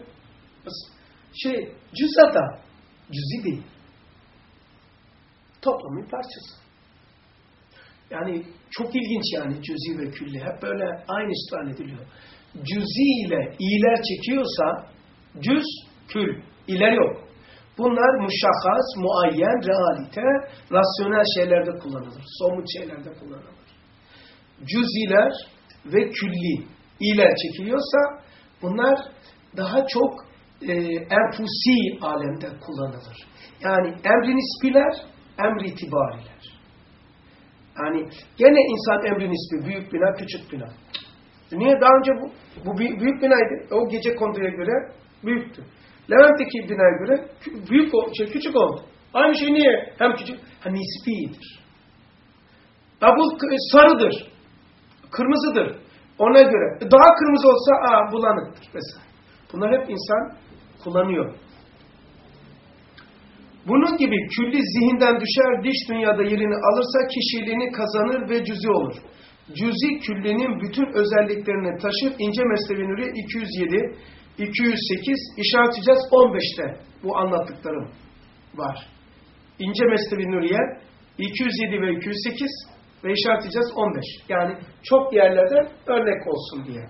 Cüzada, cüzi değil. Toplumun parçası. Yani çok ilginç yani cüzi ve külli. Hep böyle aynı istifade ediliyor. Cüzi ile iyiler çekiyorsa cüz, kül, iler yok. Bunlar muşahhas, muayyen, realite, rasyonel şeylerde kullanılır. Somut şeylerde kullanılır. Cüziler ve külli iyiler çekiliyorsa bunlar daha çok enfusi alemde kullanılır. Yani emri nisbiler, emri itibariler. Yani gene insan emri nisbi, büyük bina, küçük bina. Niye? Daha önce bu büyük binaydı. O gece konduya göre büyüktü. Levent'teki binaya göre küçük oldu. Aynı şey niye? Hem küçük, hem nisbidir. Bu sarıdır, kırmızıdır. Ona göre. Daha kırmızı olsa bulanıktır mesela. Bunlar hep insan kullanıyor. Bunun gibi külli zihinden düşer, dış dünyada yerini alırsa kişiliğini kazanır ve cüzi olur. Cüzi küllinin bütün özelliklerini taşır. İnce Mesnevi Nuriye 207, 208, işaret edeceğiz 15'te bu anlattıklarım var. İnce Mesnevi Nuriye 207 ve 208 ve işaret edeceğiz 15. Yani çok yerlerde örnek olsun diye.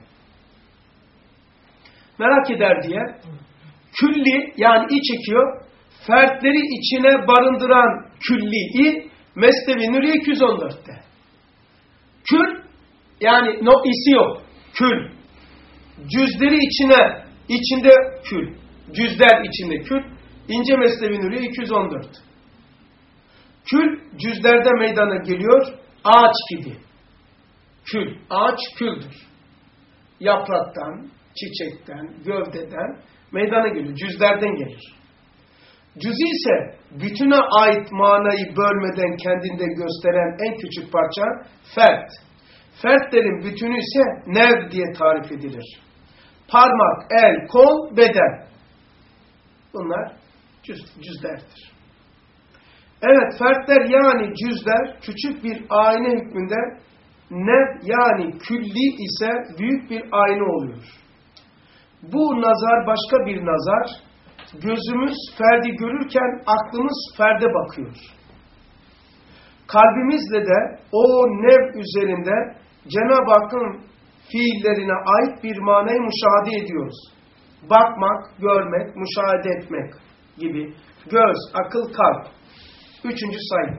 Merak eder diye. Külli yani i çekiyor. Fertleri içine barındıran külli Mesnevi Nuriye 214'te. Kül yani isi yok. Kül. Cüzleri içinde kül. Cüzler içinde kül. İnce Mesnevi Nuriye 214. Kül cüzlerde meydana geliyor. Ağaç gibi. Kül. Ağaç küldür. Yapraktan, çiçekten, gövdeden meydana geliyor. Cüzlerden gelir. Cüzi ise bütüne ait manayı bölmeden kendinde gösteren en küçük parça fert. Fertlerin bütünü ise nev diye tarif edilir. Parmak, el, kol, beden. Bunlar cüzlerdir. Evet, fertler yani cüzler küçük bir ayna hükmünde, nev yani külli ise büyük bir ayna oluyor. Bu nazar başka bir nazar. Gözümüz ferdi görürken aklımız ferde bakıyor. Kalbimizle de o nev üzerinde Cenab-ı Hakk'ın fiillerine ait bir manayı müşahede ediyoruz. Bakmak, görmek, müşahede etmek gibi. Göz, akıl, kalp. 3. sayit.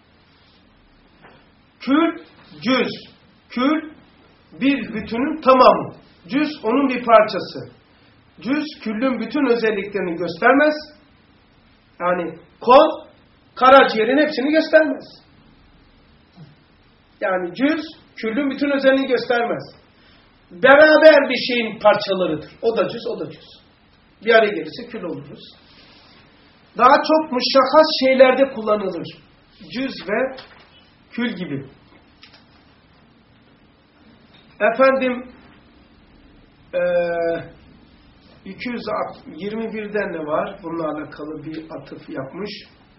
Kül, cüz. Kül bir bütünün tamamı. Cüz onun bir parçası. Cüz, küllün bütün özelliklerini göstermez. Yani kol, karaciğerin hepsini göstermez. Yani cüz, küllün bütün özelliğini göstermez. Beraber bir şeyin parçalarıdır. O da cüz, o da cüz. Bir araya gelirse kül oluruz. Daha çok müşahhas şeylerde kullanılır. Cüz ve kül gibi. Efendim 221'den ne var? Bununla alakalı bir atıf yapmış.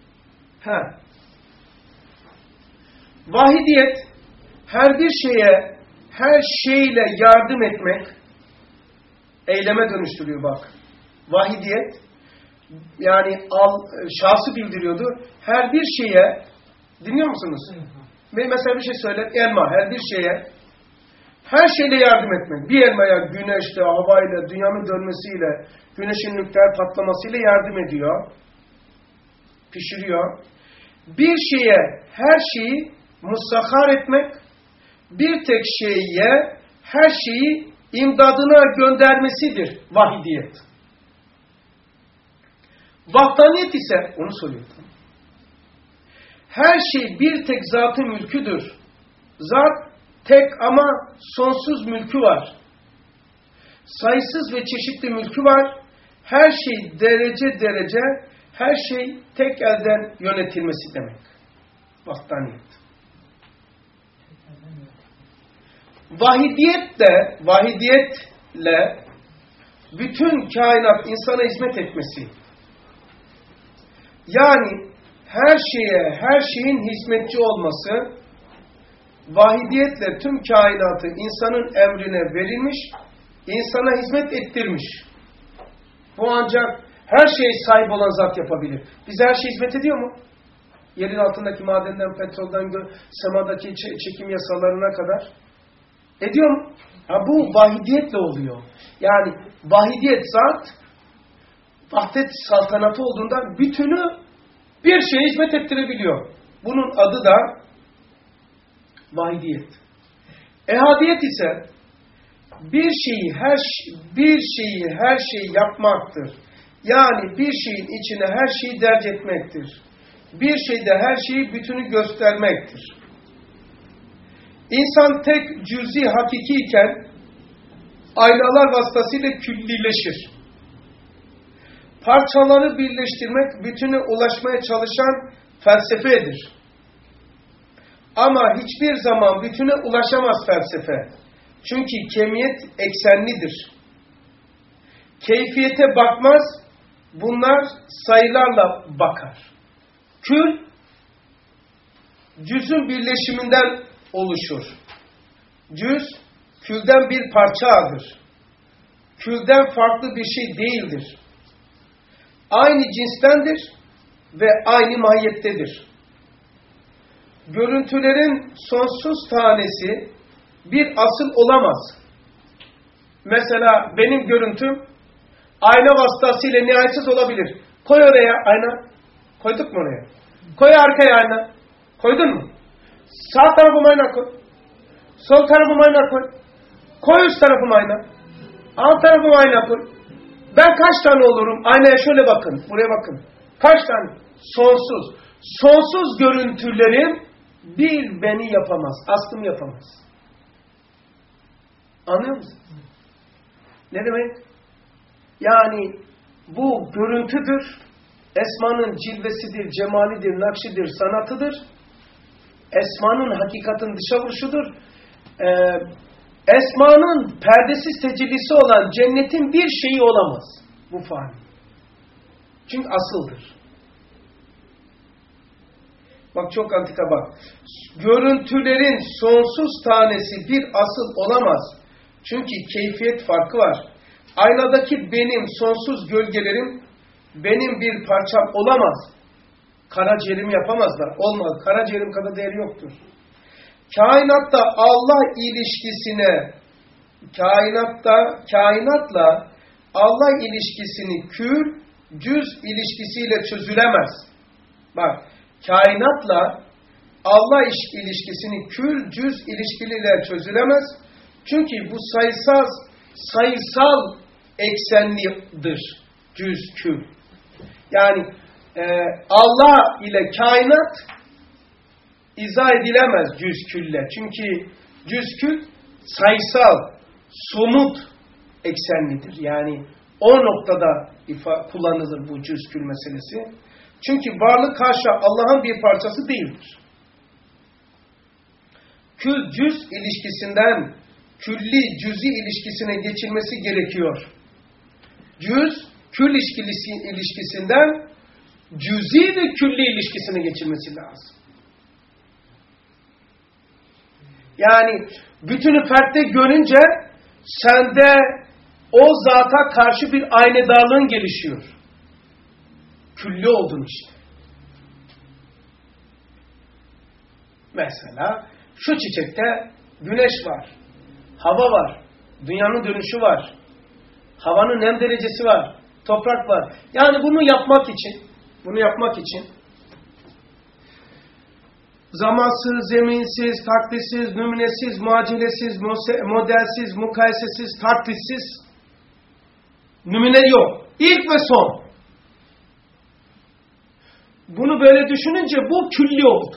Vahidiyet her bir şeye her şeyle yardım etmek eyleme dönüştürüyor bak. Vahidiyet yani şahsı bildiriyordu. Her bir şeye dinliyor musunuz? Mesela bir şey söyler. Elma her bir şeye her şeyle yardım etmek. Bir elmaya güneşle, havayla, dünyanın dönmesiyle, güneşin nükleer patlamasıyla yardım ediyor. Pişiriyor. Bir şeye, her şeyi musahhar etmek, bir tek şeye, her şeyi imdadına göndermesidir vahidiyet. Vahdaniyet ise, onu soruyorum. Her şey bir tek zatın mülküdür. Zat tek ama sonsuz mülkü var. Sayısız ve çeşitli mülkü var. Her şey derece derece, her şey tek elden yönetilmesi demek. Vahdaniyet. Vahidiyetle bütün kainat insana hizmet etmesi. Yani her şeye, her şeyin hizmetçi olması, vahidiyetle tüm kainatı insanın emrine verilmiş, insana hizmet ettirmiş. Bu ancak her şeye sahip olan zat yapabilir. Bize her şey hizmet ediyor mu? Yerin altındaki madenden, petrolden, semadaki çekim yasalarına kadar. Ediyor mu? Ha, bu vahidiyetle oluyor. Yani vahidiyet zat, vahdet saltanatı olduğundan bütünü bir şeye hizmet ettirebiliyor. Bunun adı da vahidiyet. Ehadiyet ise bir şeyi her şeyi yapmaktır. Yani bir şeyin içine her şeyi derc etmektir. Bir şeyde her şeyi bütünü göstermektir. İnsan tek cüzi hakiki iken aynalar vasıtasıyla küllileşir. Parçaları birleştirmek bütüne ulaşmaya çalışan felsefedir. Ama hiçbir zaman bütüne ulaşamaz felsefe. Çünkü kemiyet eksenlidir. Keyfiyete bakmaz, bunlar sayılarla bakar. Kül, cüzün birleşiminden oluşur. Cüz, külden bir parçadır. Külden farklı bir şey değildir. Aynı cinstendir ve aynı mahiyettedir. Görüntülerin sonsuz tanesi bir asıl olamaz. Mesela benim görüntüm ayna vasıtasıyla nihayetsiz olabilir. Koy oraya ayna. Koyduk mu oraya? Koy arkaya ayna. Koydun mu? Sağ tarafıma ayna koy. Sol tarafıma ayna koy. Koy üst tarafıma ayna. Alt tarafıma ayna koy. Ben kaç tane olurum? Aynaya şöyle bakın. Buraya bakın. Kaç tane? Sonsuz. Sonsuz görüntülerin bir beni yapamaz. Aslım yapamaz. Anlıyor musun? Ne demek? Yani bu görüntüdür. Esmanın cilvesidir, cemalidir, nakşidir, sanatıdır. Esmanın hakikatin dışa vuruşudur. Esmanın perdesiz tecellisi olan cennetin bir şeyi olamaz. Bu fani. Çünkü asıldır. Bak çok antika bak. Görüntülerin sonsuz tanesi bir asıl olamaz. Çünkü keyfiyet farkı var. Aynadaki benim sonsuz gölgelerim benim bir parçam olamaz. Karaciğerimi yapamazlar. Olmaz. Karaciğerim kadar değeri yoktur. Kainatta Allah ilişkisine, kainatla Allah ilişkisini kül, cüz ilişkisiyle çözülemez. Bak, kainatla Allah ilişkisini kül, cüz ilişkileriyle çözülemez. Çünkü bu sayısal eksenlidir. Cüz, kül. Yani Allah ile kainat izah edilemez cüz külle. Çünkü cüz kül sayısal, somut eksenlidir. Yani o noktada kullanılır bu cüz kül meselesi. Çünkü varlık haşa Allah'ın bir parçası değildir. Kül cüz ilişkisinden külli cüzi ilişkisine geçilmesi gerekiyor. Cüz kül ilişkisinden cüzi ve külli ilişkisine geçilmesi lazım. Yani bütünü fertte görünce sende o zata karşı bir aynedarlığın gelişiyor. Külli oldun işte. Mesela şu çiçekte güneş var, hava var, dünyanın dönüşü var, havanın nem derecesi var, toprak var. Yani bunu yapmak için zamansız, zeminsiz, taklitsiz, nümunesiz, muacelesiz, modelsiz, mukayesesiz, taklitsiz nümune yok. İlk ve son. Bunu böyle düşününce bu külli oldu.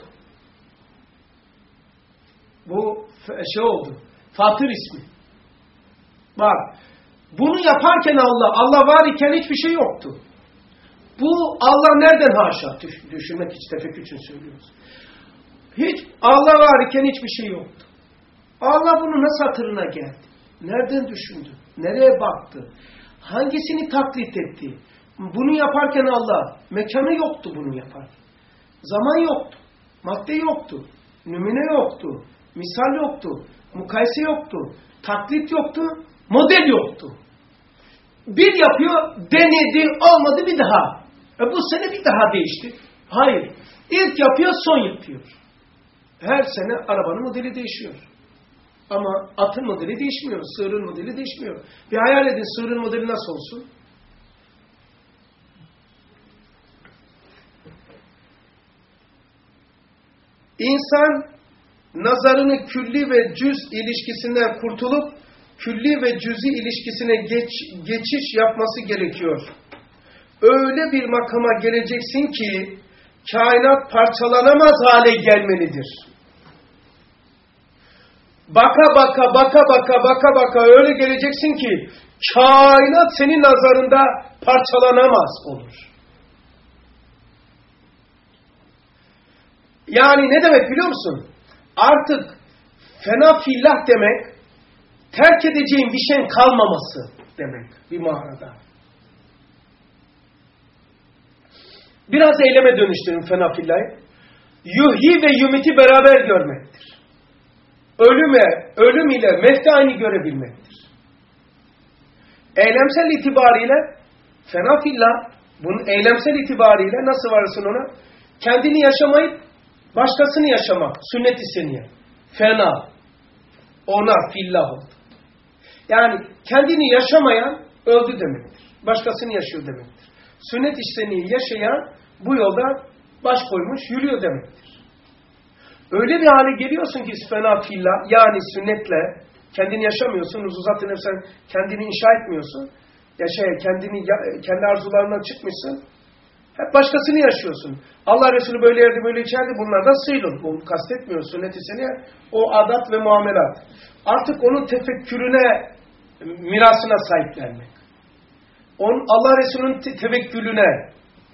Bu oldu. Fatır ismi. Bak, bunu yaparken Allah var iken hiçbir şey yoktu. Bu Allah nereden haşa? Düşünmek için, tefekkür için söylüyoruz. Hiç Allah var iken hiçbir şey yoktu. Allah bunu nasıl hatırına geldi? Nereden düşündü? Nereye baktı? Hangisini taklit etti? Bunu yaparken Allah, mekanı yoktu bunu yaparken. Zaman yoktu. Madde yoktu. Nümune yoktu. Misal yoktu. Mukayese yoktu. Taklit yoktu. Model yoktu. Bir yapıyor, denedi, olmadı bir daha. Bu sene bir daha değişti. Hayır. İlk yapıyor, son yapıyor. Her sene arabanın modeli değişiyor. Ama atın modeli değişmiyor. Sığırın modeli değişmiyor. Bir hayal edin, sığırın modeli nasıl olsun? İnsan nazarını külli ve cüz ilişkisinden kurtulup külli ve cüzi ilişkisine geçiş yapması gerekiyor. Öyle bir makama geleceksin ki kainat parçalanamaz hale gelmelidir. Baka öyle geleceksin ki kainat senin nazarında parçalanamaz olur. Yani ne demek biliyor musun? Artık fena fillah demek terk edeceğin bir şeyin kalmaması demek bir manada. Biraz eyleme dönüştürün fena fillahı. Yuhyi ve yumiti beraber görmektir. Ölüm ile mevti aynı görebilmektir. Eylemsel itibariyle fena fillah, bunun eylemsel itibariyle nasıl varsın ona? Kendini yaşamayıp başkasını yaşamak. Sünnet-i seniye. Fena. Ona fillah oldu. Yani kendini yaşamayan öldü demektir. Başkasını yaşıyor demektir. Sünnet-i seniyeyi yaşayan bu yolda baş koymuş yürüyor demektir. Öyle bir hale geliyorsun ki fena fillah, yani sünnetle kendini yaşamıyorsun, uzatın sen kendini inşa etmiyorsun. Kendi arzularından çıkmışsın. Hep başkasını yaşıyorsun. Allah Resulü böyle yerde böyle içerdi, bunlardan sıyrıl. Bunu kastetmiyor sünnet-i seniye. O adat ve muamelat. Artık onun tefekkürüne, mirasına sahiplenmek. Allah Resulü'nün tevekkülüne,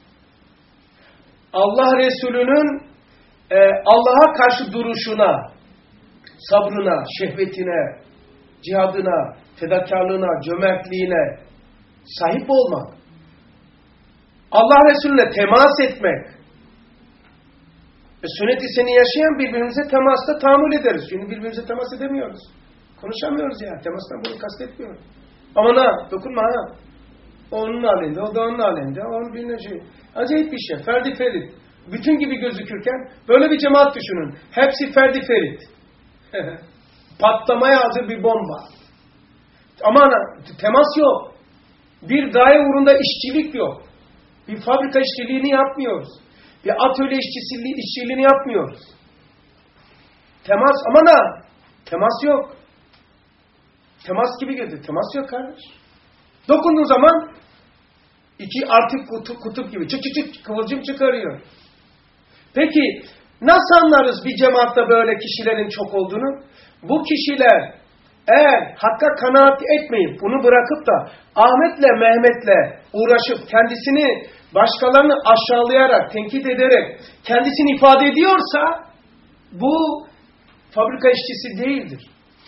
Allah Resulü'nün Allah'a karşı duruşuna, sabrına, şehvetine, cihadına, fedakarlığına, cömertliğine sahip olmak. Allah Resulüne temas etmek. Sünnet-i seni yaşayan birbirimize temasta tahammül ederiz. Şimdi birbirimize temas edemiyoruz. Konuşamıyoruz ya. Temastan bunu kastetmiyorum. Aman ha, dokunma ha. Onun halinde, o da onun halinde. Onun bilmem şey. Acayip bir şey. Ferdi ferit. Bütün gibi gözükürken böyle bir cemaat düşünün. Hepsi ferdi ferit. Patlamaya hazır bir bomba. Aman ha, temas yok. Bir gaye uğrunda işçilik yok. Bir fabrika işçiliğini yapmıyoruz. Bir atölye işçiliğini yapmıyoruz. Temas, aman ha, temas yok. Temas gibi geldi. Temas yok kardeş. Dokunduğun zaman iki artık kutup gibi çık kıvılcım çıkarıyor. Peki nasıl anlarız bir cemaatte böyle kişilerin çok olduğunu? Bu kişiler eğer hakka kanaat etmeyip bunu bırakıp da Ahmet'le Mehmet'le uğraşıp kendisini başkalarını aşağılayarak, tenkit ederek kendisini ifade ediyorsa bu fabrika işçisi değildir.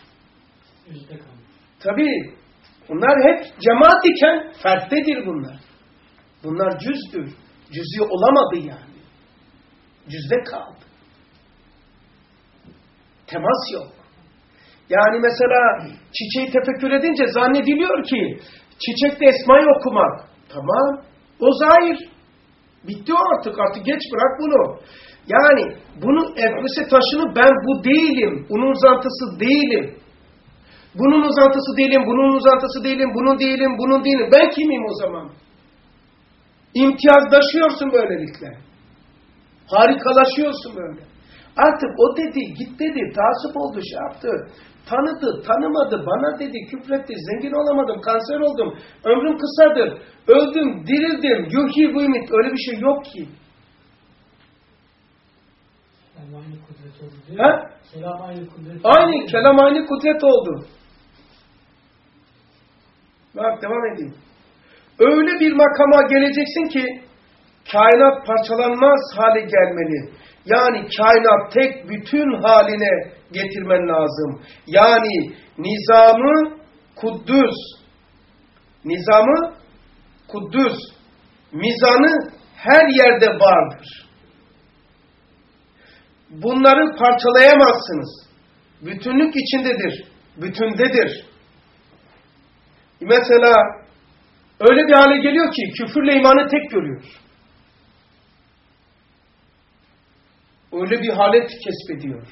Tabii bunlar hep cemaat iken ferttedir bunlar. Bunlar cüzdür. Cüz'i olamadı yani. Cüzde kaldı. Temas yok. Yani mesela çiçeği tefekkür edince zannediliyor ki çiçekte esmayı okumak. Tamam. O zahir. Bitti o artık geç bırak bunu. Yani bunun eflisi taşını ben bu değilim. Bunun uzantısı değilim. Bunun uzantısı değilim, bunun uzantısı değilim, bunun değilim, bunun değilim. Ben kimim o zaman? İmtiyazlaşıyorsun böylelikle. Harikalaşıyorsun böyle. Artık o dedi, git dedi, tasip oldu, şey yaptı. Tanıdı, tanımadı, bana dedi, küfretti, zengin olamadım, kanser oldum, ömrüm kısadır, öldüm, dirildim, yuhyi buymit, öyle bir şey yok ki. Selam aynı kudret oldu diyor. Ha? Selam aynı kudret oldu. Aynı, kelam aynı kudret oldu. Bak devam edeyim. Öyle bir makama geleceksin ki kainat parçalanmaz hale gelmeli. Yani kainat tek bütün haline getirmen lazım. Yani nizamı kuddüs, mizanı her yerde vardır. Bunları parçalayamazsınız. Bütünlük içindedir, bütündedir. Mesela öyle bir hale geliyor ki küfürle imanı tek görüyor. Öyle bir halet kesbediyor.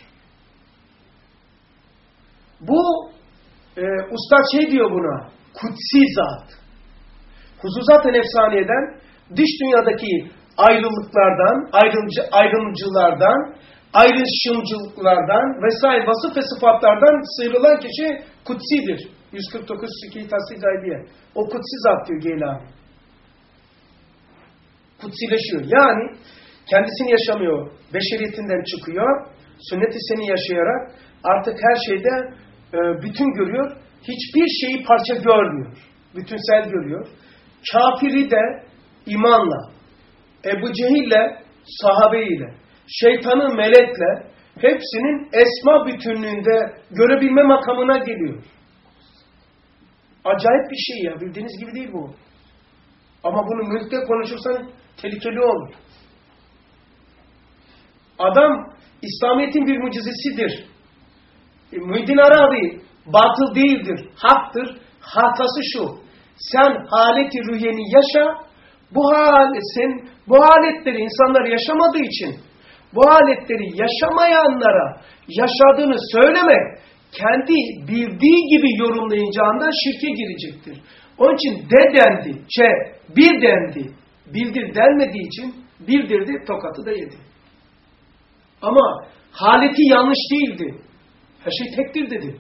Bu Ustad şey diyor buna, kutsi zat. Huzuzat-ı nefsaniyeden, dış dünyadaki ayrılıklardan, ayrımcılardan, ayrışımcılıklardan vesaire vasıf ve sıfatlardan sıyrılan kişi kutsidir. 149 Şiki Tahsil Gaybiye. O kutsi zat diyor Geylani. Kutsileşiyor. Yani kendisini yaşamıyor. Beşeriyetinden çıkıyor. Sünnet-i seni yaşayarak artık her şeyde bütün görüyor. Hiçbir şeyi parça görmüyor. Bütünsel görüyor. Kafiri de imanla, Ebu Cehil'le, sahabeyle, şeytanı melekle hepsinin esma bütünlüğünde görebilme makamına geliyor. Acayip bir şey ya. Bildiğiniz gibi değil bu. Ama bunu mülkte konuşursan tehlikeli olur. Adam İslamiyet'in bir mucizesidir. Muhyiddin Arabi batıl değildir, haktır. Hatası şu. Sen haleti rüyeni yaşa. Bu haletleri insanlar yaşamadığı için bu haletleri yaşamayanlara yaşadığını söylemek kendi bildiği gibi yorumlayacağından şirke girecektir. Onun için de dendi, bir dendi. Bildir denmediği için bildirdi, tokatı da yedi. Ama haleti yanlış değildi. Her şey tektir dedi.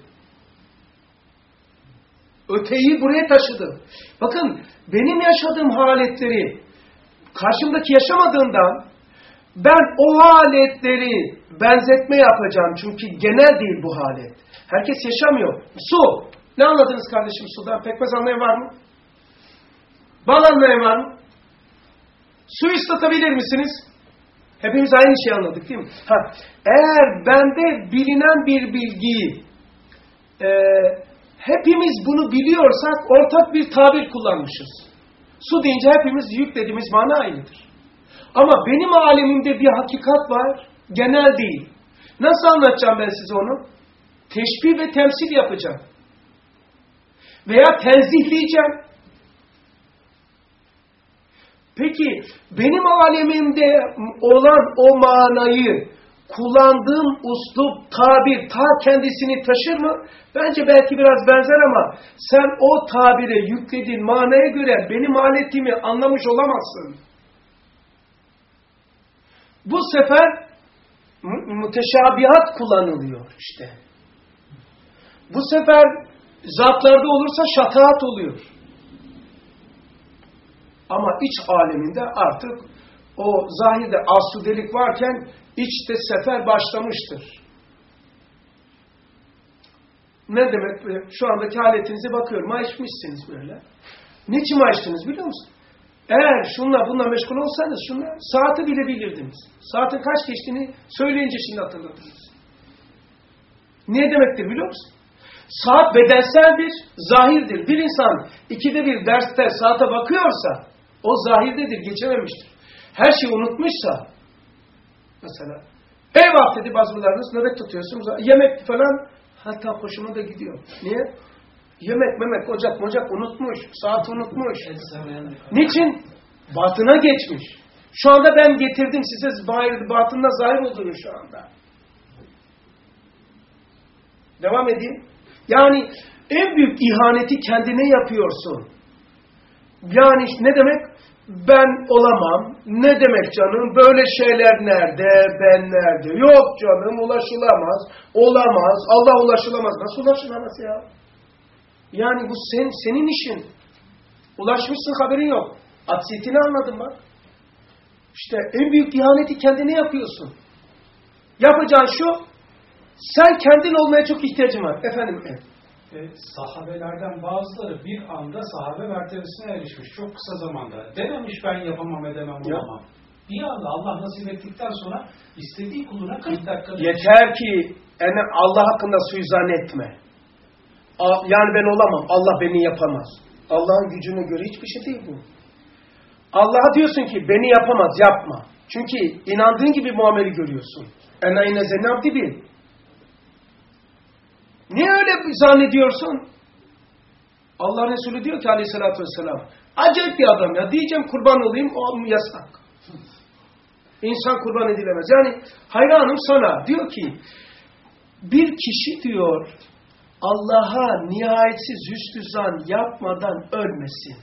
Öteyi buraya taşıdı. Bakın benim yaşadığım haletleri karşımdaki yaşamadığından ben o haletleri benzetme yapacağım. Çünkü genel değil bu halet. Herkes yaşamıyor. Su. Ne anladınız kardeşim sudan? Pekmez anlayan var mı? Bal anlayan var mı? Su ıslatabilir misiniz? Hepimiz aynı şeyi anladık değil mi? Eğer bende bilinen bir bilgiyi hepimiz bunu biliyorsak ortak bir tabir kullanmışız. Su deyince hepimiz yüklediğimiz mana aynıdır. Ama benim alemimde bir hakikat var, genel değil. Nasıl anlatacağım ben size onu? Teşbih ve temsil yapacağım. Veya tenzihleyeceğim. Peki benim alemimde olan o manayı kullandığım uslup, tabir ta kendisini taşır mı? Bence belki biraz benzer ama sen o tabire yüklediğin manaya göre benim aletimi anlamış olamazsın. Bu sefer müteşabihat kullanılıyor işte. Bu sefer zatlarda olursa şataat oluyor. Ama iç aleminde artık o zahirde asudelik varken içte sefer başlamıştır. Ne demek? Şu andaki haletinize bakıyorum. Açmışsınız böyle. Niçin açtınız biliyor musun? Eğer bununla meşgul olsanız saati bile bilirdiniz. Saatin kaç geçtiğini söyleyince şimdi hatırladınız. Ne demektir biliyor musun? Saat bedenseldir, zahirdir. Bir insan 2'de 1 derste saate bakıyorsa o zahirdedir, geçememiştir. Her şeyi unutmuşsa mesela eyvah dedi bazılarınız nöbet tutuyorsunuz. Yemek falan hatta hoşuma da gidiyor. Niye? Yemek, memek, ocak unutmuş. Saat unutmuş. Niçin? Batına geçmiş. Şu anda ben getirdim size batında zahir olduğunu şu anda. Devam edeyim. Yani en büyük ihaneti kendine yapıyorsun. Yani ne demek? Ben olamam. Ne demek canım? Böyle şeyler nerede? Ben nerede? Yok canım ulaşılamaz. Olamaz. Allah ulaşılamaz. Nasıl ulaşılamaz ya? Yani bu senin işin. Ulaşmışsın haberin yok. Aksiyetini anladın bak. İşte en büyük ihaneti kendine yapıyorsun. Yapacağın şu, sen kendin olmaya çok ihtiyacın var. Efendim sahabelerden bazıları bir anda sahabe mertebesine erişmiş. Çok kısa zamanda. Dememiş ben yapamam edemem olamam. Bir anda Allah nasip ettikten sonra istediği kuluna 40 dakika. Yeter ki Allah hakkında suizan etme. Yani ben olamam. Allah beni yapamaz. Allah'ın gücüne göre hiçbir şey değil bu. Allah'a diyorsun ki beni yapamaz, yapma. Çünkü inandığın gibi muamele görüyorsun. Enayne zenabdi bil. Niye öyle zannediyorsun? Allah Resulü diyor ki aleyhissalatü vesselam acayip bir adam ya. Diyeceğim kurban olayım o yasak. İnsan kurban edilemez. Yani hayranım sana. Diyor ki bir kişi diyor Allah'a nihayetsiz hüsnü yapmadan ölmesin.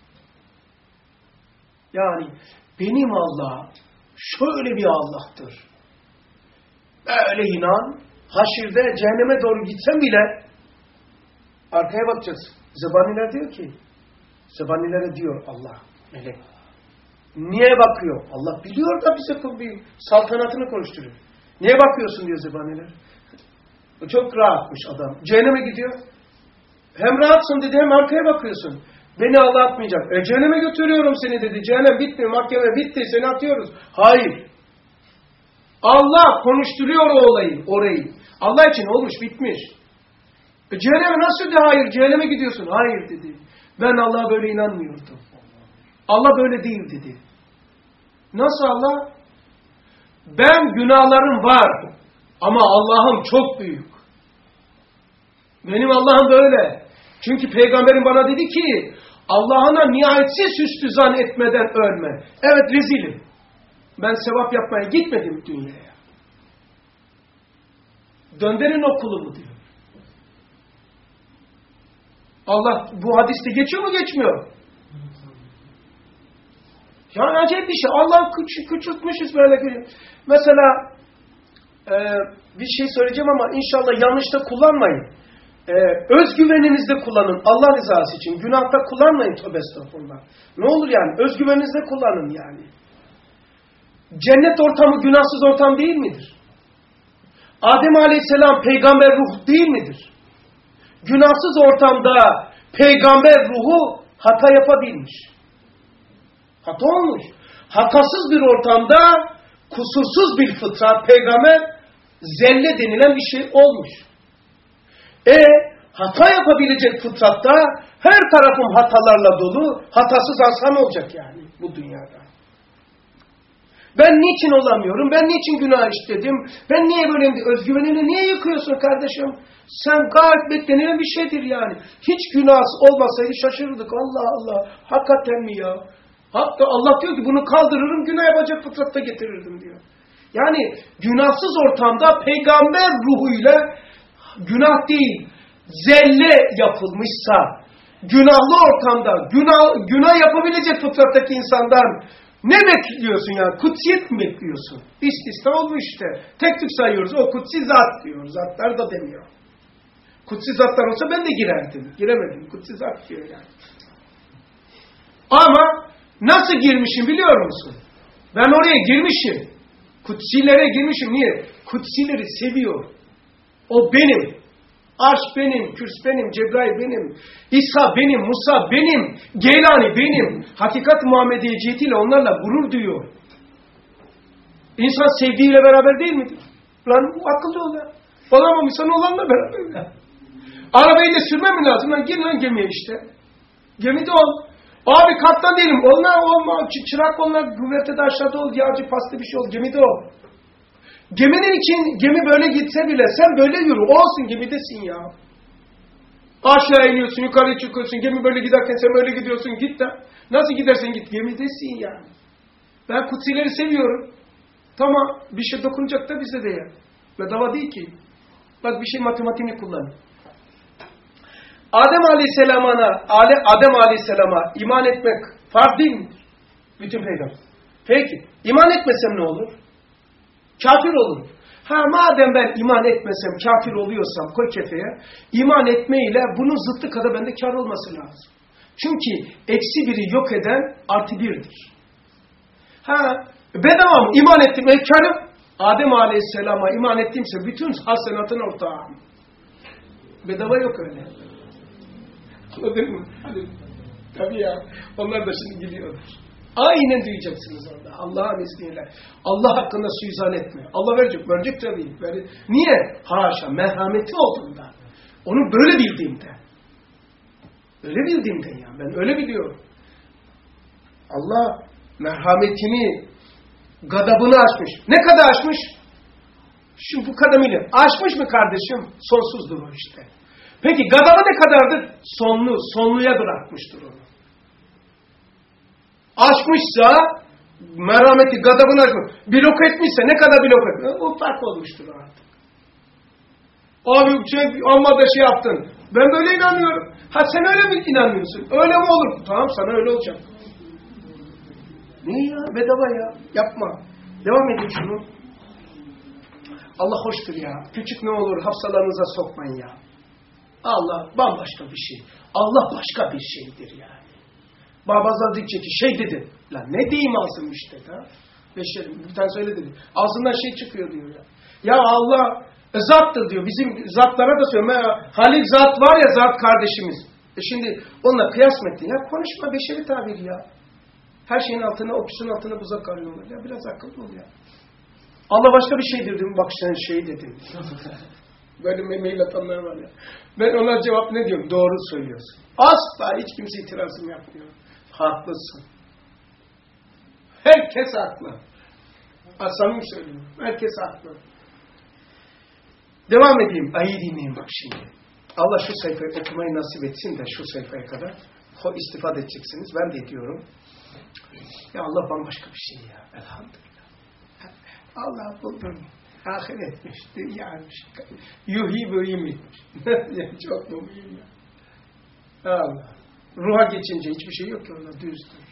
Yani benim Allah şöyle bir Allah'tır. Böyle inan, haşirde cehenneme doğru gitsem bile arkaya bakacağız. Zebaniler diyor ki, Zebanilere diyor Allah, melek. Niye bakıyor? Allah biliyor da bize bir saltanatını konuşturuyor. Niye bakıyorsun diyor Zebaniler. Çok rahatmış adam. Cehenneme gidiyor. Hem rahatsın dedi hem arkaya bakıyorsun. Beni Allah atmayacak. Cehenneme götürüyorum seni dedi. Cehennem bitti, mahkeme bitti, seni atıyoruz. Hayır. Allah konuşturuyor o olayı, orayı. Allah için olmuş, bitmiş. Cehenneme nasıl dedi? Hayır, cehenneme gidiyorsun. Hayır dedi. Ben Allah'a böyle inanmıyordum. Allah böyle değil dedi. Nasıl Allah? Ben günahlarım var ama Allah'ım çok büyük. Benim Allah'ım böyle. Çünkü peygamberim bana dedi ki Allah'ına nihayetsiz hüsnü zan etmeden ölme. Evet rezilim. Ben sevap yapmaya gitmedim dünyaya. Dönderin o kulumu diyor. Allah bu hadiste geçiyor mu geçmiyor? Yani acayip bir şey. Allah küçültmüşüz böyle. Mesela bir şey söyleyeceğim ama inşallah yanlış da kullanmayın. Özgüveninizde kullanın. Allah rızası için. Günahta kullanmayın. Tövbe estağfurullah. Ne olur yani? Özgüveninizde kullanın yani. Cennet ortamı günahsız ortam değil midir? Adem Aleyhisselam peygamber ruh değil midir? Günahsız ortamda peygamber ruhu hata yapabilmiş. Hata olmuş. Hatasız bir ortamda kusursuz bir fıtrat peygamber zelle denilen bir şey olmuş. Hata yapabilecek fıtratta her tarafım hatalarla dolu, hatasız insan olacak yani bu dünyada. Ben niçin olamıyorum? Ben niçin günah işledim? Ben niye böyleyim? Özgüvenini niye yıkıyorsun kardeşim? Sen gayet beklenilen bir şeydir yani. Hiç günahsız olmasaydı şaşırırdık. Allah Allah. Hakikaten mi ya? Hatta Allah diyor ki bunu kaldırırım, günah yapacak fıtratta getirirdim diyor. Yani günahsız ortamda peygamber ruhuyla günah değil, zelle yapılmışsa, günahlı ortamda günah yapabilecek fıtrattaki insandan ne bekliyorsun ya? Kutsiyet mi bekliyorsun? İstisna olmuş işte. Tek tük sayıyoruz. O kutsi zat diyor. Zatlar da demiyor. Kutsi zatlar olsa ben de girerdim. Giremedim. Kutsi zat diyor yani. Ama nasıl girmişim biliyor musun? Ben oraya girmişim. Kutsilere girmişim. Niye? Kutsileri seviyor. O benim. Arş benim, Kürs benim, Cebrail benim, İsa benim, Musa benim, Geylani benim. Hakikat Muhammediyeciğiyle onlarla gurur duyuyor. İnsan sevdiğiyle beraber değil midir? Lan akıllı ol ya. Olamamışsan olanla beraber ya. Arabayı da sürmem mi lazım? Lan gir lan gemiye işte. Gemide ol. Abi kaptan değilim. Onlar olma. Çırak onlar. Güvertede aşağıda ol. Yağcı pastı bir şey ol. Gemide ol. Geminin için gemi böyle gitse bile sen böyle yürü. Olsun gemidesin ya. Aşağı iniyorsun, yukarı çıkıyorsun. Gemi böyle giderken sen böyle gidiyorsun. Git de. Nasıl gidersen git. Gemidesin yani. Ben kutsileri seviyorum. Tamam. Bir şey dokunacak da bize de ya. Bedava değil ki. Bak bir şey matematiğini kullan. Adem Aleyhisselam'a iman etmek farz değil midir? Bütün peygamber. Peki. İman etmesem ne olur? Kafir olurum. Madem ben iman etmesem, kafir oluyorsam koy kefeye, iman etmeyle bunun zıttı kadar bende kar olması lazım. Çünkü eksi biri yok eden artı birdir. Bedava mı? İman ettim, karım. Adem Aleyhisselam'a iman ettimse bütün hasenatın ortağım. Bedava yok öyle. Anladın mı? Tabii ya. Onlar da şimdi gidiyorlar. Aynen duyacaksınız orada. Allah'ın izniyle. Allah hakkında suizan etme. Allah verecek tabii. Niye? Haşa, merhameti olduğunda. Onu böyle bildiğimden. Öyle bildiğimden ya. Ben öyle biliyorum. Allah merhametini, gadabını aşmış. Ne kadar aşmış? Bu kadarıyla. Aşmış mı kardeşim? Sonsuzdur o işte. Peki gadabı ne kadardır? Sonluya bırakmıştır onu. Aşmışsa merhameti, gadabını açmış. Blok etmişse ne kadar blok etmiş? O fark olmuştur artık. Abi amma da şey yaptın. Ben böyle inanıyorum. Ha sen öyle mi inanıyorsun? Öyle mi olur? Tamam sana öyle olacak. Ne ya? Bedava ya. Yapma. Devam edin şunu. Allah hoştur ya. Küçük ne olur hafsalarınıza sokmayın ya. Allah bambaşka bir şey. Allah başka bir şeydir yani. Babazlar diyecek ki şey dedi. Lan ne diyeyim ağzım işte. Ha? Beşerim. Bir tane söyle dedi. Ağzından şey çıkıyor diyor ya. Ya Allah zattır diyor. Bizim zatlara da söylüyor. Halik zat var ya zat kardeşimiz. Şimdi onunla kıyas mı ettin? Ya konuşma beşeri tabir ya. Her şeyin altına, oküsün altına buzak arıyorlar. Ya biraz akıllı ol ya. Allah başka bir şey dedim. Bak sen şey dedin. Böyle mail atanlar var ya. Ben ona cevap ne diyorum? Doğru söylüyorsun. Asla hiç kimse itirazım yapmıyor. Haklısın. Herkes haklı. Samimi söylüyorum. Herkes haklı. Devam edeyim. Ayı dinleyin bak şimdi. Allah şu sayfayı okumayı nasip etsin de şu sayfaya kadar istifade edeceksiniz. Ben de ediyorum. Ya Allah bambaşka bir şey ya. Elhamdülillah. Allah buldun. Ahiretmiş, dünyaymış. Yuhi ve imitmiş. Çok mu mühim ya. Allah. Ruha geçince hiçbir şey yok ki orada düzdür.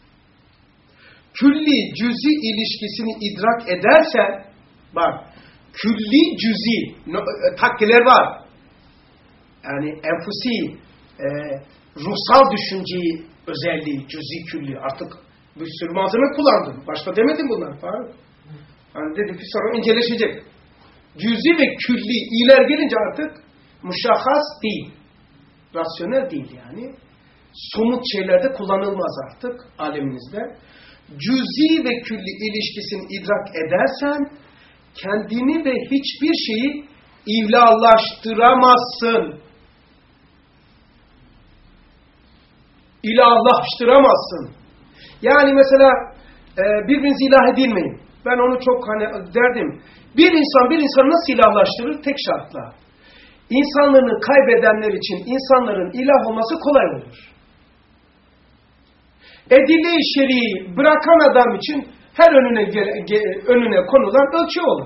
Külli cüzi ilişkisini idrak edersen bak külli cüzi takkiler var. Yani enfusi ruhsal düşünceyi özelliği cüzi külli artık bir sürü malzeme kullandım. Başta demedim bunlar falan. Yani dedim ki sonra inceleşecek. Cüzi ve külli iler gelince artık müşahhas değil. Rasyonel değil yani. Somut şeylerde kullanılmaz artık aleminizde. Cüzi ve külli ilişkisini idrak edersen kendini ve hiçbir şeyi ilahlaştıramazsın. İlahlaştıramazsın. Yani mesela birbirinizi ilah edilmeyin. Ben onu çok derdim. Bir insan nasıl ilahlaştırır? Tek şartla. İnsanlığını kaybedenler için insanların ilah olması kolay olur. Edile-i şer'i bırakan adam için her önüne konulan ölçü olur.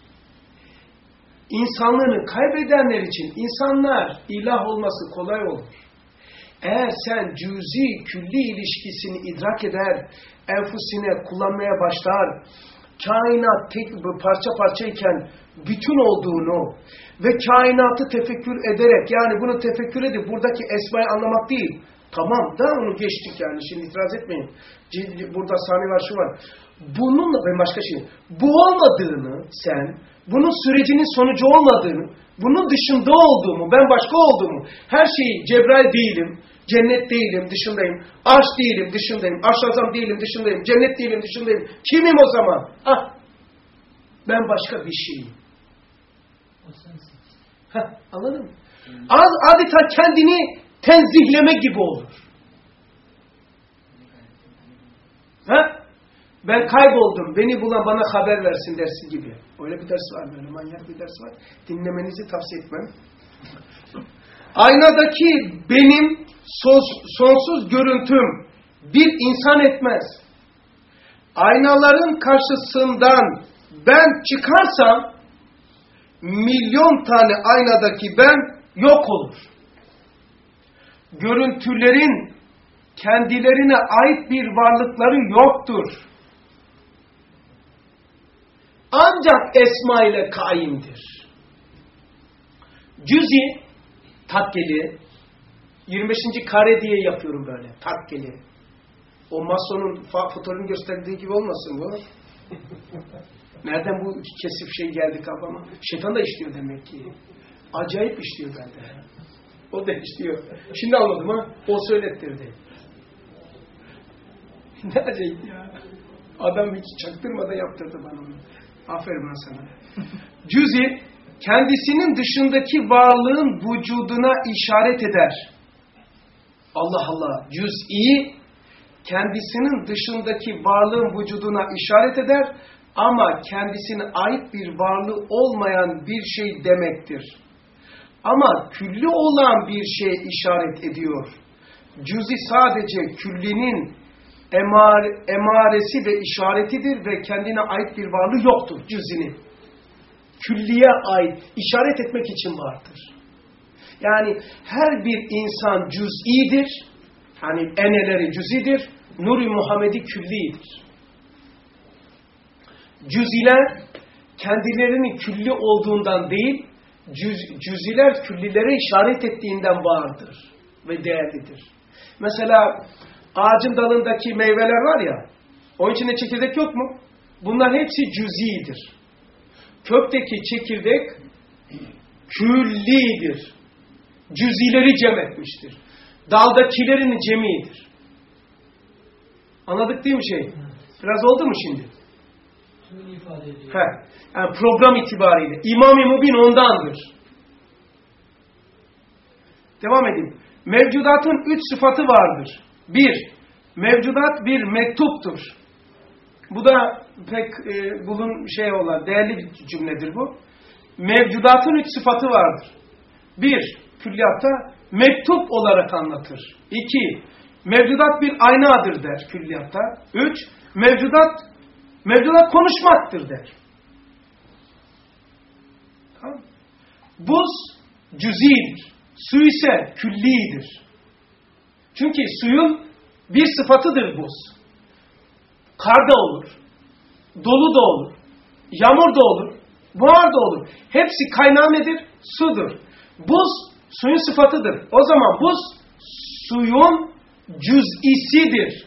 İnsanlığını kaybedenler için insanlar ilah olması kolay olur. Eğer sen cüzi külli ilişkisini idrak eder, enfusine kullanmaya başlar, kainat tek parça parçayken bütün olduğunu ve kainatı tefekkür ederek, yani bunu tefekkür edip buradaki esmayı anlamak değil. Tamam da onu geçtik yani, şimdi itiraz etmeyin. Burada sahne var, şu var. Bununla ben başka şey. Bu olmadığını sen, bunun sürecinin sonucu olmadığını, bunun dışında olduğumu, ben başka olduğumu, her şeyi Cebrail değilim, cennet değilim, dışındayım. Arş değilim, dışındayım. Arş-ı değilim, dışındayım. Cennet değilim, dışındayım. Kimim o zaman? Ah, ben başka bir şeyim. Anladın mı? Adeta kendini tenzihleme gibi olur. Ben kayboldum. Beni bulan bana haber versin dersi gibi. Öyle bir ders var, böyle manyak bir ders var. Dinlemenizi tavsiye etmem. Aynadaki benim sonsuz görüntüm bir insan etmez. Aynaların karşısından ben çıkarsam milyon tane aynadaki ben yok olur. Görüntülerin kendilerine ait bir varlıkları yoktur. Ancak esma ile kaimdir. Cüzi, takkeli, 25. kare diye yapıyorum böyle, takkeli. O masonun fotoğrafını gösterdiği gibi olmasın bu. Nereden bu kesif şey geldi kafama? Şeytan da işliyor demek ki. Acayip işliyor bende. O da işliyor. Şimdi anladım ha. O söylettirdi. Ne acayip ya. Adam hiç çaktırmadan yaptırdı bana onu. Aferin bana sana. Cüzi, kendisinin dışındaki varlığın vücuduna işaret eder. Allah Allah. Cüz'i, kendisinin dışındaki varlığın vücuduna işaret eder ama kendisine ait bir varlığı olmayan bir şey demektir. Ama külli olan bir şeye işaret ediyor. Cüz'i sadece küllinin emaresi ve işaretidir ve kendine ait bir varlığı yoktur cüz'inin. Külliye ait, işaret etmek için vardır. Yani her bir insan cüz'idir, yani eneleri cüz'idir, Nur-i Muhammed'i küllidir. Cüz'iler kendilerinin külli olduğundan değil, cüz'iler küllilere işaret ettiğinden vardır ve değerlidir. Mesela ağacın dalındaki meyveler var ya, onun içinde çekirdek yok mu? Bunlar hepsi cüz'idir. Kökteki çekirdek küllidir. Cüz'ileri cem etmiştir. Daldakilerin cemidir. Anladık değil mi şey? Biraz oldu mu şimdi? Yani program itibariyle. İmam-ı Mubin ondandır. Devam edeyim. Mevcudatın 3 sıfatı vardır. 1. Mevcudat bir mektuptur. Bu da pek değerli bir cümledir bu. Mevcudatın 3 sıfatı vardır. 1. Külliyatta mektup olarak anlatır. 2. Mevcudat bir aynadır der külliyatta. 3. Mevcudat konuşmaktır der. Tamam. Buz cüz'idir. Su ise küllidir. Çünkü suyun bir sıfatıdır buz. Kar da olur, dolu da olur, yağmur da olur, buhar da olur. Hepsi kaynağı nedir? Sudur. Buz suyun sıfatıdır. O zaman buz suyun cüz'isidir.